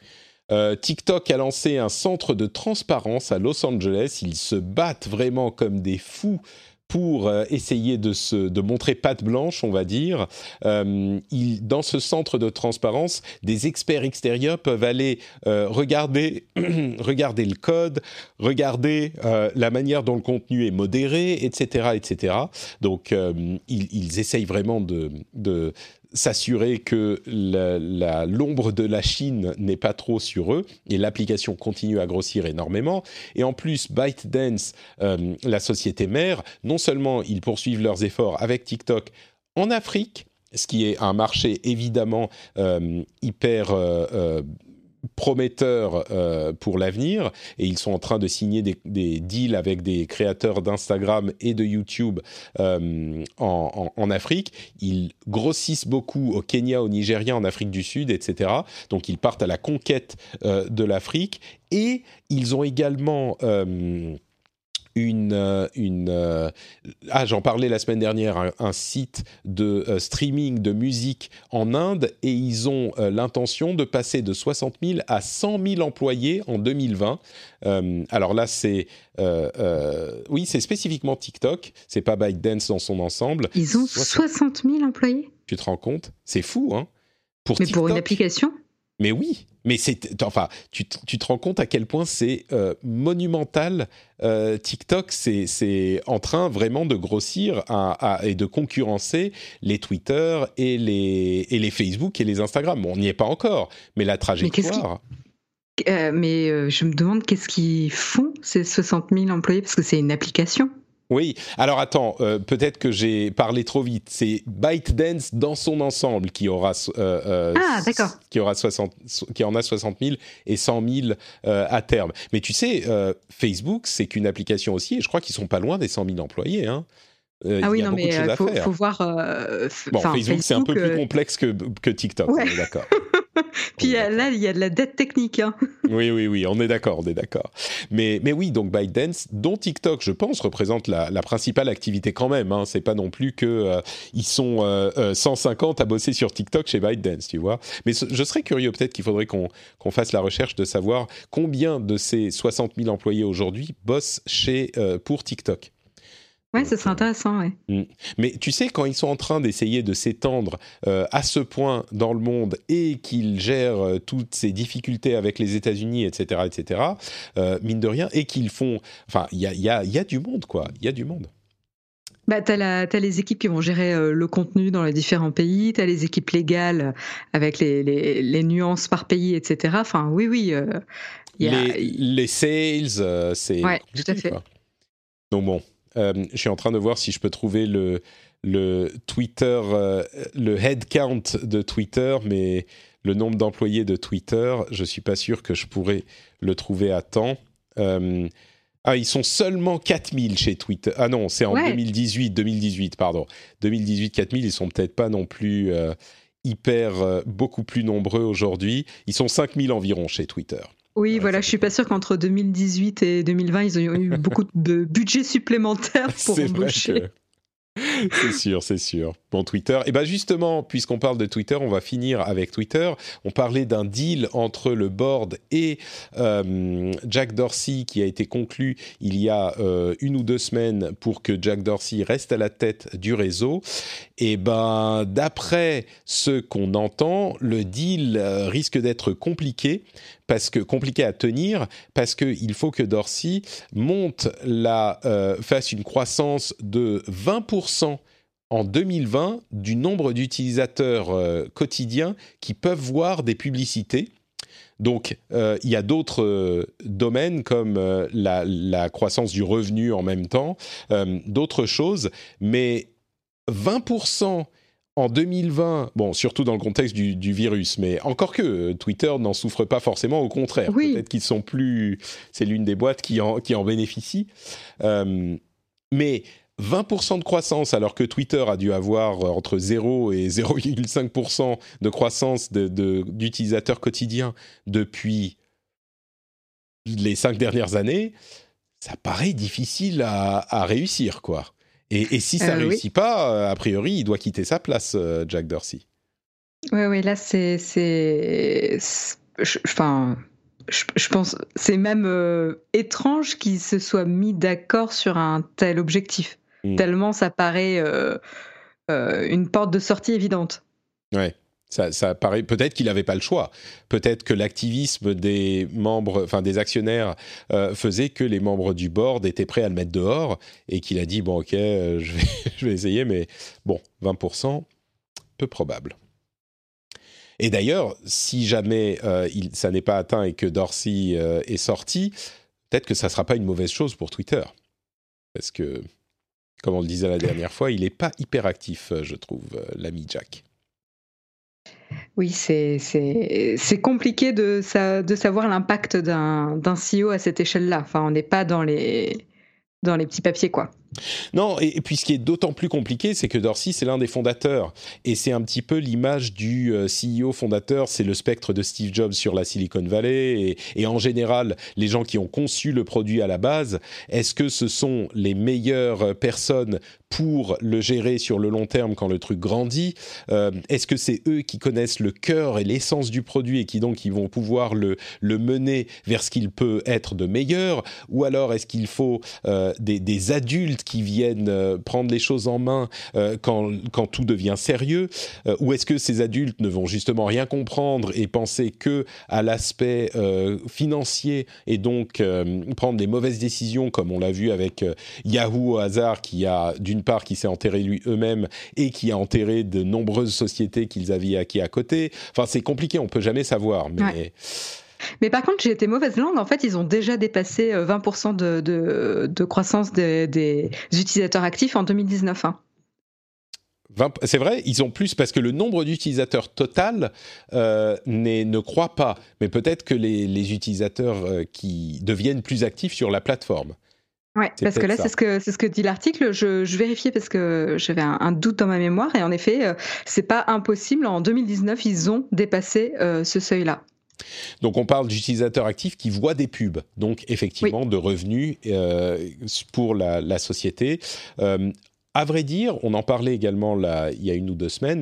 Euh, TikTok a lancé un centre de transparence à Los Angeles. Ils se battent vraiment comme des fous pour euh, essayer de, se, de montrer patte blanche, on va dire. Euh, il, dans ce centre de transparence, des experts extérieurs peuvent aller euh, regarder, regarder le code, regarder euh, la manière dont le contenu est modéré, et cetera, et cetera. Donc, euh, ils, ils essayent vraiment de... de s'assurer que la, la, l'ombre de la Chine n'est pas trop sur eux, et l'application continue à grossir énormément. Et en plus, ByteDance, euh, la société mère, non seulement ils poursuivent leurs efforts avec TikTok en Afrique, ce qui est un marché évidemment euh, hyper... Euh, euh, prometteur euh, pour l'avenir, et ils sont en train de signer des, des deals avec des créateurs d'Instagram et de YouTube euh, en, en, en Afrique. Ils grossissent beaucoup au Kenya, au Nigeria, en Afrique du Sud, et cetera. Donc ils partent à la conquête euh, de l'Afrique, et ils ont également... Euh, Une, euh, une euh, ah j'en parlais la semaine dernière, un, un site de euh, streaming de musique en Inde, et ils ont euh, l'intention de passer de soixante mille à cent mille employés en deux mille vingt. Euh, alors là c'est euh, euh, oui c'est spécifiquement TikTok, c'est pas ByteDance dans son ensemble. Ils ont soixante mille employés. Tu te rends compte? C'est fou, hein? Pour Mais TikTok, pour une application? Mais oui, mais c'est, enfin, tu, tu te rends compte à quel point c'est euh, monumental. Euh, TikTok, c'est, c'est en train vraiment de grossir à, à, et de concurrencer les Twitter et les, et les Facebook et les Instagram. Bon, on n'y est pas encore, mais la trajectoire... Mais, euh, mais euh, je me demande qu'est-ce qu'ils font, ces soixante mille employés, parce que c'est une application. Oui, alors attends, euh, peut-être que j'ai parlé trop vite. C'est ByteDance dans son ensemble qui aura, euh, euh, ah, d'accord. qui aura soixante, qui en a soixante mille et cent mille euh, à terme. Mais tu sais, euh, Facebook, c'est qu'une application aussi, et je crois qu'ils sont pas loin des cent mille employés. Hein. Euh, ah oui, il y a non, beaucoup mais il faut, faut voir. Euh, f- bon, Facebook, Facebook, c'est un peu euh... plus complexe que, que TikTok, ouais. on est d'accord. Puis euh, là, il y a de la dette technique. Hein. Oui, oui, oui, on est d'accord, on est d'accord. Mais, mais oui, donc ByteDance, dont TikTok, je pense, représente la, la principale activité quand même. Hein. C'est pas non plus que euh, ils sont euh, euh, cent cinquante à bosser sur TikTok chez ByteDance, tu vois. Mais je serais curieux, peut-être qu'il faudrait qu'on, qu'on fasse la recherche de savoir combien de ces soixante mille employés aujourd'hui bossent chez, euh, pour TikTok. Ouais, ce serait intéressant, ouais. Mm. Mais tu sais, quand ils sont en train d'essayer de s'étendre euh, à ce point dans le monde et qu'ils gèrent euh, toutes ces difficultés avec les États-Unis, et cetera, et cetera, euh, mine de rien, et qu'ils font... Enfin, il y a, y a, y a du monde, quoi. Il y a du monde. Bah, t'as, la, t'as les équipes qui vont gérer euh, le contenu dans les différents pays, t'as les équipes légales avec les, les, les nuances par pays, et cetera. Enfin, oui, oui. Euh, y a... les, les sales, euh, c'est... Ouais, tout à fait. Quoi. Donc bon... Euh, je suis en train de voir si je peux trouver le, le Twitter, euh, le head count de Twitter, mais le nombre d'employés de Twitter, je ne suis pas sûr que je pourrais le trouver à temps. Euh, ah, ils sont seulement quatre mille chez Twitter. Ah non, c'est en ouais. deux mille dix-huit, deux mille dix-huit, pardon. deux mille dix-huit, quatre mille, ils sont peut-être pas non plus euh, hyper, euh, beaucoup plus nombreux aujourd'hui. Ils sont cinq mille environ chez Twitter. Oui, ouais, voilà, je suis pas sûr qu'entre deux mille dix-huit et deux mille vingt, ils ont eu beaucoup de budget supplémentaire pour c'est embaucher. Vrai que... C'est sûr, c'est sûr. Bon, Twitter. Et bien justement, puisqu'on parle de Twitter, on va finir avec Twitter. On parlait d'un deal entre le board et euh, Jack Dorsey qui a été conclu il y a euh, une ou deux semaines pour que Jack Dorsey reste à la tête du réseau. Et ben, d'après ce qu'on entend, le deal euh, risque d'être compliqué. Parce que compliqué à tenir, parce qu'il faut que Dorsey monte la, euh, fasse une croissance de vingt pour cent en deux mille vingt du nombre d'utilisateurs euh, quotidiens qui peuvent voir des publicités. Donc, euh, il y a d'autres euh, domaines comme euh, la, la croissance du revenu en même temps, euh, d'autres choses, mais vingt pour cent en deux mille vingt, bon, surtout dans le contexte du, du virus, mais encore que Twitter n'en souffre pas forcément, au contraire. Oui. Peut-être qu'ils sont plus... C'est l'une des boîtes qui en, qui en bénéficie. Euh, mais vingt pour cent de croissance, alors que Twitter a dû avoir entre zéro et zéro virgule cinq pour cent de croissance de, de, d'utilisateurs quotidiens depuis les cinq dernières années, ça paraît difficile à, à réussir, quoi. Et, et si ça ne euh, réussit oui. pas, a priori, il doit quitter sa place, euh, Jack Dorsey. Oui, oui, là, c'est... c'est, c'est enfin, je, je pense c'est même euh, étrange qu'ils se soient mis d'accord sur un tel objectif. Mmh. Tellement ça paraît euh, euh, une porte de sortie évidente. Ouais. Ça, ça paraît, peut-être qu'il n'avait pas le choix. Peut-être que l'activisme des membres, enfin des actionnaires, euh, faisait que les membres du board étaient prêts à le mettre dehors et qu'il a dit bon ok, euh, je vais, je vais essayer, mais bon, vingt pour cent, peu probable. Et d'ailleurs, si jamais euh, il, ça n'est pas atteint et que Dorsey euh, est sorti, peut-être que ça ne sera pas une mauvaise chose pour Twitter, parce que, comme on le disait la dernière fois, il n'est pas hyper actif, je trouve, euh, l'ami Jack. Oui, c'est, c'est, c'est compliqué de, de savoir l'impact d'un, d'un C E O à cette échelle-là. Enfin, on n'est pas dans les, dans les petits papiers, quoi. Non, et, et puis ce qui est d'autant plus compliqué, c'est que Dorsey, c'est l'un des fondateurs. Et c'est un petit peu l'image du euh, C E O fondateur, c'est le spectre de Steve Jobs sur la Silicon Valley. Et, et en général, les gens qui ont conçu le produit à la base, est-ce que ce sont les meilleures personnes pour le gérer sur le long terme quand le truc grandit? euh, Est-ce que c'est eux qui connaissent le cœur et l'essence du produit et qui donc ils vont pouvoir le, le mener vers ce qu'il peut être de meilleur? Ou alors est-ce qu'il faut euh, des, des adultes qui viennent euh, prendre les choses en main euh, quand, quand tout devient sérieux? euh, Ou est-ce que ces adultes ne vont justement rien comprendre et penser que à l'aspect euh, financier et donc euh, prendre les mauvaises décisions, comme on l'a vu avec euh, Yahoo au hasard, qui a d'une part qui s'est enterré lui eux-mêmes et qui a enterré de nombreuses sociétés qu'ils avaient acquis à côté. Enfin, c'est compliqué, on peut jamais savoir, mais... Ouais. Mais par contre, j'ai été mauvaise langue. En fait, ils ont déjà dépassé vingt pour cent de, de, de croissance des, des utilisateurs actifs en deux mille dix-neuf. Hein. vingt, c'est vrai, ils ont plus parce que le nombre d'utilisateurs total euh, n'est, ne croît pas. Mais peut-être que les, les utilisateurs euh, qui deviennent plus actifs sur la plateforme. Ouais, c'est parce que là, c'est ce que, c'est ce que dit l'article. Je, je vérifiais parce que j'avais un, un doute dans ma mémoire. Et en effet, euh, c'est pas impossible. En deux mille dix-neuf, ils ont dépassé euh, ce seuil-là. Donc on parle d'utilisateurs actifs qui voient des pubs, donc effectivement oui. de revenus euh, pour la, la société. Euh, à vrai dire, on en parlait également là, il y a une ou deux semaines,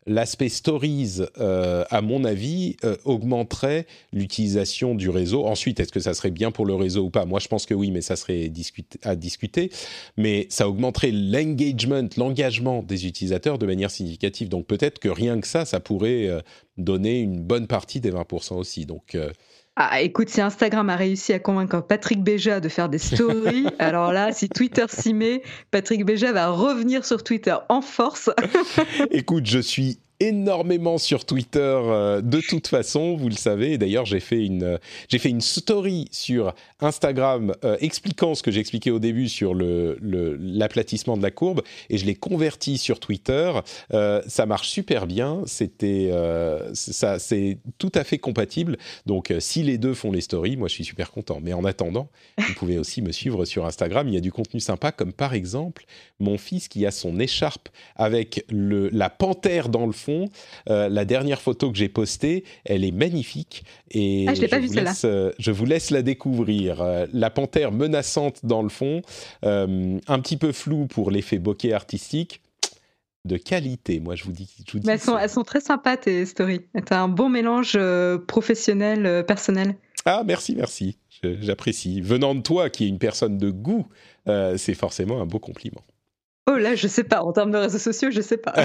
l'aspect stories, euh, à mon avis, euh, augmenterait l'utilisation du réseau. Ensuite, est-ce que ça serait bien pour le réseau ou pas ? Moi, je pense que oui, mais ça serait discuté, à discuter. Mais ça augmenterait l'engagement, l'engagement des utilisateurs de manière significative. Donc peut-être que rien que ça, ça pourrait euh, donner une bonne partie des vingt pour cent aussi. Donc... Euh, Ah, écoute, si Instagram a réussi à convaincre Patrick Béja de faire des stories, alors là, si Twitter s'y met, Patrick Béja va revenir sur Twitter en force. Écoute, je suis énormément sur Twitter euh, de toute façon, vous le savez. Et d'ailleurs, j'ai fait une, euh, j'ai fait une story sur Instagram euh, expliquant ce que j'expliquais au début sur le, le, l'aplatissement de la courbe, et je l'ai converti sur Twitter. Euh, ça marche super bien. C'était, euh, ça, c'est tout à fait compatible. Donc, euh, si les deux font les stories, moi, je suis super content. Mais en attendant, vous pouvez aussi me suivre sur Instagram. Il y a du contenu sympa, comme par exemple mon fils qui a son écharpe avec le, la panthère dans le fond. Euh, la dernière photo que j'ai postée, elle est magnifique et ah, je, l'ai pas je, vu, vous celle-là. laisse, euh, je vous laisse la découvrir. Euh, la panthère menaçante dans le fond, euh, un petit peu flou pour l'effet bokeh artistique, de qualité, moi je vous dis. Je vous dis Mais elles, sont, elles sont très sympas tes stories. T'as un bon mélange euh, professionnel, euh, personnel. Ah, merci, merci, je, j'apprécie. Venant de toi, qui est une personne de goût, euh, c'est forcément un beau compliment. Oh là, je sais pas. En termes de réseaux sociaux, je sais pas.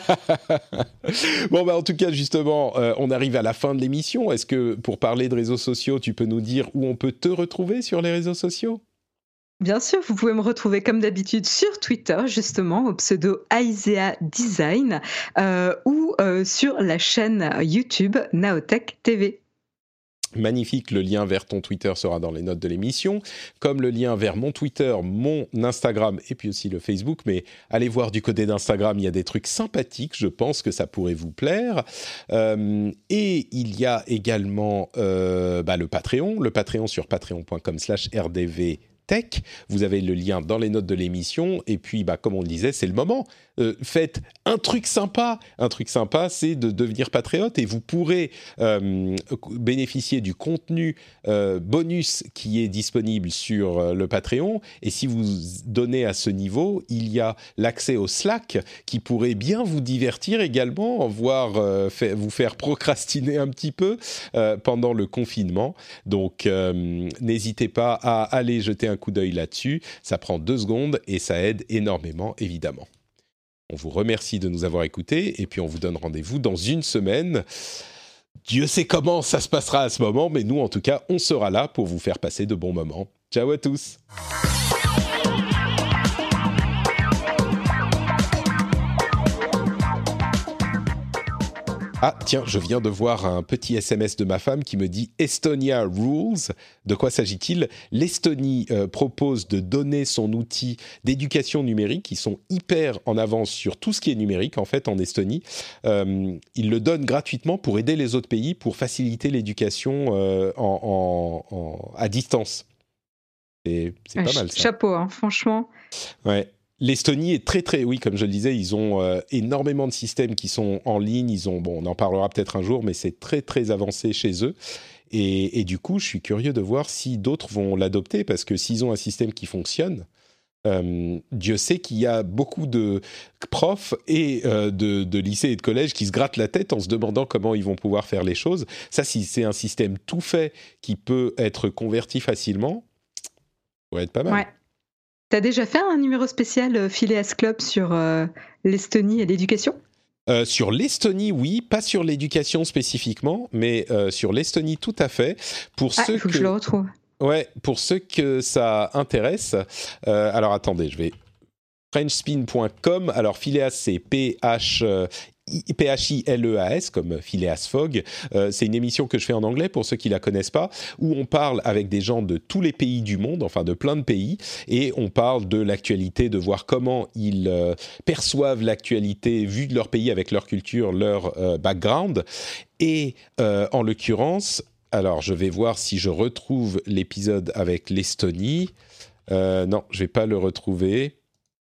Bon, bah, en tout cas, justement, euh, on arrive à la fin de l'émission. Est-ce que, pour parler de réseaux sociaux, tu peux nous dire où on peut te retrouver sur les réseaux sociaux ? Bien sûr, vous pouvez me retrouver comme d'habitude sur Twitter, justement, au pseudo Aisea Design, euh, ou euh, sur la chaîne YouTube Naotech T V. Magnifique, le lien vers ton Twitter sera dans les notes de l'émission, comme le lien vers mon Twitter, mon Instagram et puis aussi le Facebook. Mais allez voir du côté d'Instagram, il y a des trucs sympathiques, je pense que ça pourrait vous plaire. Euh, et il y a également euh, bah, le Patreon, le Patreon sur patreon point com slash r d v tech. Vous avez le lien dans les notes de l'émission. Et puis, bah, comme on le disait, c'est le moment. Euh, faites un truc sympa. Un truc sympa, c'est de devenir patriote et vous pourrez euh, bénéficier du contenu euh, bonus qui est disponible sur euh, le Patreon. Et si vous donnez à ce niveau, il y a l'accès au Slack qui pourrait bien vous divertir également, voire euh, fait, vous faire procrastiner un petit peu euh, pendant le confinement. Donc, euh, n'hésitez pas à aller jeter un coup d'œil là-dessus. Ça prend deux secondes et ça aide énormément, évidemment. On vous remercie de nous avoir écoutés et puis on vous donne rendez-vous dans une semaine. Dieu sait comment ça se passera à ce moment, mais nous, en tout cas, on sera là pour vous faire passer de bons moments. Ciao à tous! Ah, tiens, je viens de voir un petit S M S de ma femme qui me dit « Estonia Rules ». De quoi s'agit-il ? L'Estonie euh, propose de donner son outil d'éducation numérique. Ils sont hyper en avance sur tout ce qui est numérique, en fait, en Estonie. Euh, ils le donnent gratuitement pour aider les autres pays, pour faciliter l'éducation euh, en, en, en, à distance. C'est, c'est pas ah, mal, ça. Chapeau, hein, franchement. Ouais. L'Estonie est très très, oui, comme je le disais, ils ont euh, énormément de systèmes qui sont en ligne. Ils ont, bon, on en parlera peut-être un jour, mais c'est très très avancé chez eux. Et, et du coup, je suis curieux de voir si d'autres vont l'adopter, parce que s'ils ont un système qui fonctionne, euh, Dieu sait qu'il y a beaucoup de profs et euh, de, de lycées et de collèges qui se grattent la tête en se demandant comment ils vont pouvoir faire les choses. Ça, si c'est un système tout fait qui peut être converti facilement, ça pourrait être pas mal. Ouais. T'as déjà fait un numéro spécial euh, Phileas Club sur euh, l'Estonie et l'éducation ? Euh, sur l'Estonie, oui, pas sur l'éducation spécifiquement, mais euh, sur l'Estonie, tout à fait. Pour ah, ceux il faut que... que je le retrouve. Ouais, pour ceux que ça intéresse. Euh, alors attendez, je vais frenchspin point com. Alors Phileas, c'est P H P H I L E A S, comme Phileas Fogg. Euh, c'est une émission que je fais en anglais, pour ceux qui ne la connaissent pas, où on parle avec des gens de tous les pays du monde, enfin de plein de pays, et on parle de l'actualité, de voir comment ils euh, perçoivent l'actualité vue de leur pays, avec leur culture, leur euh, background. Et euh, en l'occurrence, alors je vais voir si je retrouve l'épisode avec l'Estonie. Euh, non, je ne vais pas le retrouver.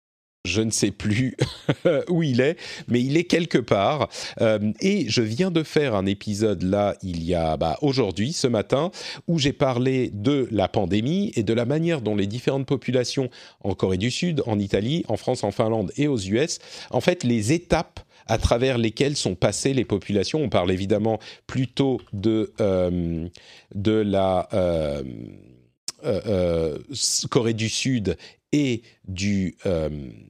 Je ne sais plus où il est, mais il est quelque part. Euh, et je viens de faire un épisode là, il y a bah, aujourd'hui, ce matin, où j'ai parlé de la pandémie et de la manière dont les différentes populations en Corée du Sud, en Italie, en France, en Finlande et aux U S, en fait, les étapes à travers lesquelles sont passées les populations. On parle évidemment plutôt de, euh, de la euh, euh, euh, Corée du Sud et du... Euh,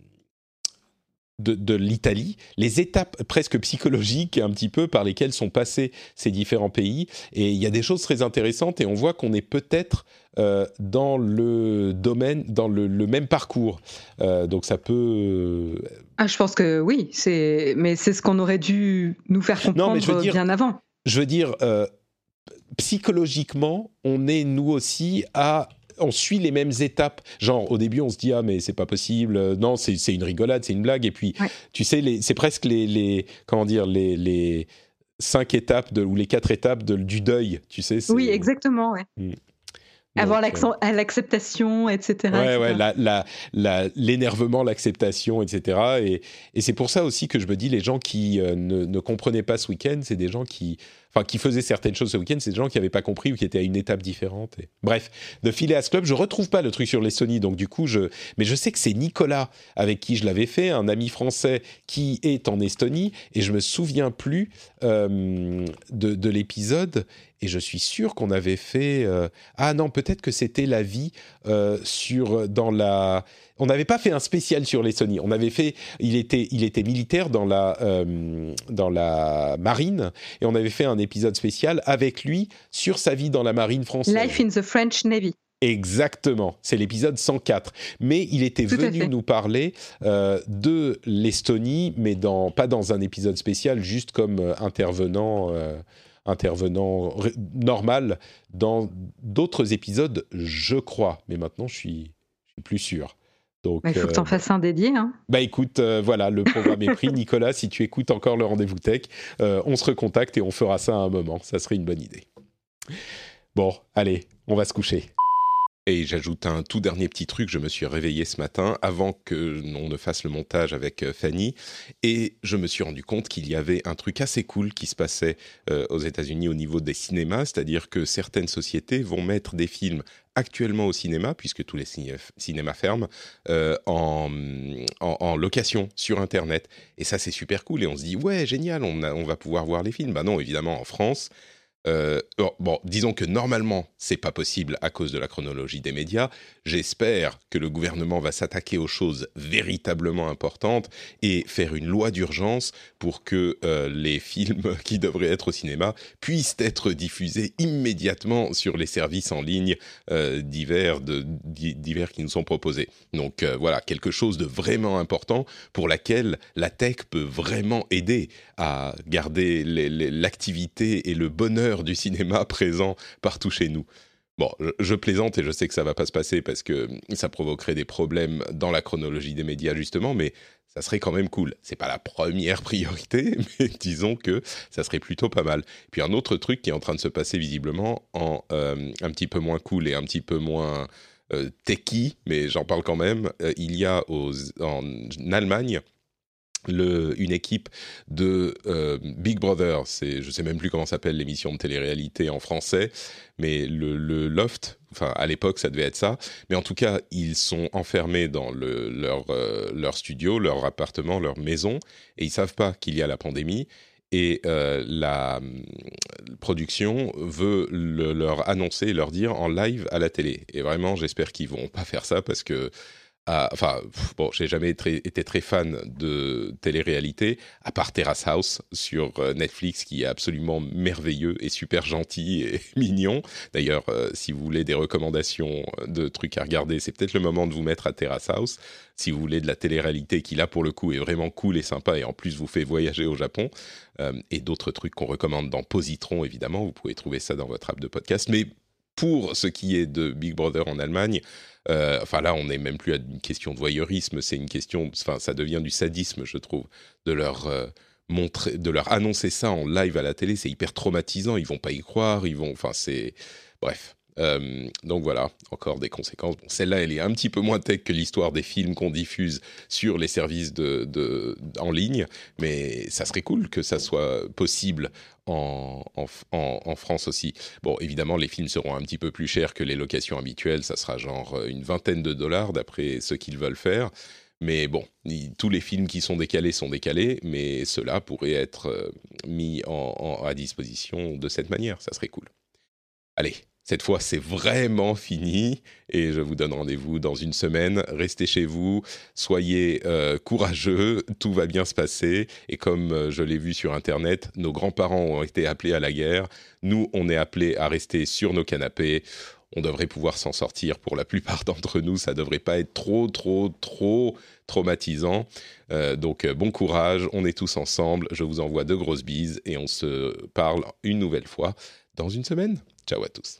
De, de l'Italie, les étapes presque psychologiques un petit peu par lesquelles sont passés ces différents pays. Et il y a des choses très intéressantes et on voit qu'on est peut-être euh, dans le domaine, dans le, le même parcours. Euh, donc ça peut... Ah, je pense que oui, c'est... mais c'est ce qu'on aurait dû nous faire comprendre non, mais je veux dire, bien avant. Je veux dire, euh, psychologiquement, on est nous aussi à... on suit les mêmes étapes. Genre, au début, on se dit « Ah, mais c'est pas possible. Non, c'est, c'est une rigolade, c'est une blague. » Et puis, ouais. tu sais, les, c'est presque les, les... Comment dire les, les cinq étapes de, ou les quatre étapes de, du deuil, tu sais. C'est... Oui, exactement, ouais. Mmh. Avoir euh... l'acceptation, et cetera. Ouais, et cetera. ouais, la, la, la, l'énervement, l'acceptation, et cetera. Et, et c'est pour ça aussi que je me dis, les gens qui euh, ne, ne comprenaient pas ce week-end, c'est des gens qui... Enfin, qui faisaient certaines choses ce week-end, c'est des gens qui n'avaient pas compris ou qui étaient à une étape différente. Et... Bref, The Phileas Club, je ne retrouve pas le truc sur l'Estonie, donc du coup, je... Mais je sais que c'est Nicolas avec qui je l'avais fait, un ami français qui est en Estonie, et je ne me souviens plus euh, de, de l'épisode, et je suis sûr qu'on avait fait... Euh... Ah non, peut-être que c'était la vie euh, sur... dans la... On n'avait pas fait un spécial sur l'Estonie. On avait fait, il était, il était militaire dans la, euh, dans la marine, et on avait fait un épisode spécial avec lui sur sa vie dans la marine française. Life in the French Navy. Exactement, c'est l'épisode cent quatre. Mais il était Tout venu nous parler euh, de l'Estonie, mais dans, pas dans un épisode spécial, juste comme euh, intervenant, euh, intervenant r- normal dans d'autres épisodes, je crois. Mais maintenant, je suis, je suis plus sûr. Donc, il faut que tu en euh, fasses un dédié. Hein. Bah écoute, euh, voilà, le programme est pris. Nicolas, si tu écoutes encore le Rendez-vous Tech, euh, on se recontacte et on fera ça à un moment. Ça serait une bonne idée. Bon, allez, on va se coucher. Et j'ajoute un tout dernier petit truc, je me suis réveillé ce matin avant que l'on ne fasse le montage avec Fanny et je me suis rendu compte qu'il y avait un truc assez cool qui se passait euh, aux États-Unis au niveau des cinémas, c'est-à-dire que certaines sociétés vont mettre des films actuellement au cinéma, puisque tous les ciné- cinémas ferment, euh, en, en, en location sur Internet. Et ça, c'est super cool et on se dit « Ouais, génial, on, a, on va pouvoir voir les films ». Bah non, évidemment, en France... Euh, bon, disons que normalement, c'est pas possible à cause de la chronologie des médias. J'espère que le gouvernement va s'attaquer aux choses véritablement importantes et faire une loi d'urgence pour que euh, les films qui devraient être au cinéma puissent être diffusés immédiatement sur les services en ligne euh, divers, de, divers qui nous sont proposés. Donc euh, voilà, quelque chose de vraiment important pour laquelle la tech peut vraiment aider à garder les, les, l'activité et le bonheur du cinéma présent partout chez nous. Bon, je, je plaisante et je sais que ça va pas se passer parce que ça provoquerait des problèmes dans la chronologie des médias justement, mais ça serait quand même cool. C'est pas la première priorité, mais disons que ça serait plutôt pas mal. Puis un autre truc qui est en train de se passer visiblement en euh, un petit peu moins cool et un petit peu moins euh, techy, mais j'en parle quand même, euh, il y a aux, en, en Allemagne Le, une équipe de euh, Big Brother, c'est, je ne sais même plus comment s'appelle l'émission de télé-réalité en français, mais le, le Loft, enfin à l'époque ça devait être ça, mais en tout cas ils sont enfermés dans le, leur, euh, leur studio, leur appartement, leur maison, et ils ne savent pas qu'il y a la pandémie, et euh, la euh, production veut le, leur annoncer, leur dire en live à la télé, et vraiment j'espère qu'ils ne vont pas faire ça parce que Ah, enfin, bon, j'ai jamais très, été très fan de télé-réalité, à part Terrace House sur Netflix, qui est absolument merveilleux et super gentil et mignon. D'ailleurs, euh, si vous voulez des recommandations de trucs à regarder, c'est peut-être le moment de vous mettre à Terrace House. Si vous voulez de la télé-réalité qui, là, pour le coup, est vraiment cool et sympa, et en plus vous fait voyager au Japon, euh, et d'autres trucs qu'on recommande dans Positron, évidemment, vous pouvez trouver ça dans votre app de podcast. Mais pour ce qui est de Big Brother en Allemagne, Euh, enfin là, on n'est même plus à une question de voyeurisme, c'est une question, enfin ça devient du sadisme, je trouve, de leur euh, montrer, de leur annoncer ça en live à la télé, c'est hyper traumatisant. Ils vont pas y croire, ils vont, enfin c'est, bref. Euh, donc voilà, encore des conséquences. Bon, celle-là, elle est un petit peu moins tech que l'histoire des films qu'on diffuse sur les services de, de, en ligne, mais ça serait cool que ça soit possible en, en, en, en France aussi. Bon, évidemment, les films seront un petit peu plus chers que les locations habituelles, ça sera genre une vingtaine de dollars d'après ce qu'ils veulent faire. Mais bon, tous les films qui sont décalés sont décalés, mais ceux-là pourraient être mis en, en, à disposition de cette manière, ça serait cool. Allez, cette fois, c'est vraiment fini et je vous donne rendez-vous dans une semaine. Restez chez vous, soyez euh, courageux, tout va bien se passer. Et comme euh, je l'ai vu sur Internet, nos grands-parents ont été appelés à la guerre. Nous, on est appelés à rester sur nos canapés. On devrait pouvoir s'en sortir pour la plupart d'entre nous. Ça ne devrait pas être trop, trop, trop traumatisant. Euh, donc, bon courage, on est tous ensemble. Je vous envoie de grosses bises et on se parle une nouvelle fois dans une semaine. Ciao à tous.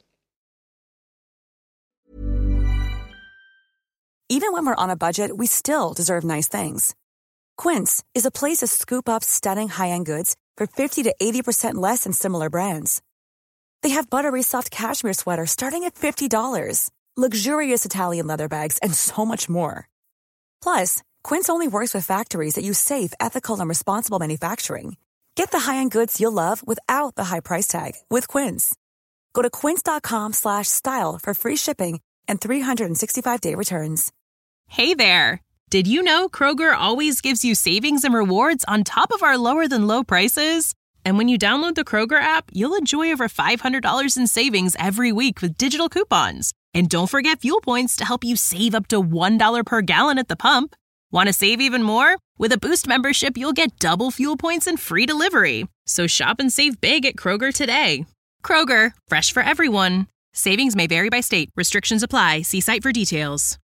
Even when we're on a budget, we still deserve nice things. Quince is a place to scoop up stunning high-end goods for fifty to eighty percent less than similar brands. They have buttery soft cashmere sweaters starting at fifty dollars, luxurious Italian leather bags, and so much more. Plus, Quince only works with factories that use safe, ethical, and responsible manufacturing. Get the high-end goods you'll love without the high price tag with Quince. Go to quince.com slash style for free shipping and three sixty-five day returns. Hey there! Did you know Kroger always gives you savings and rewards on top of our lower-than-low prices? And when you download the Kroger app, you'll enjoy over five hundred dollars in savings every week with digital coupons. And don't forget fuel points to help you save up to one dollar per gallon at the pump. Want to save even more? With a Boost membership, you'll get double fuel points and free delivery. So shop and save big at Kroger today. Kroger, fresh for everyone. Savings may vary by state. Restrictions apply. See site for details.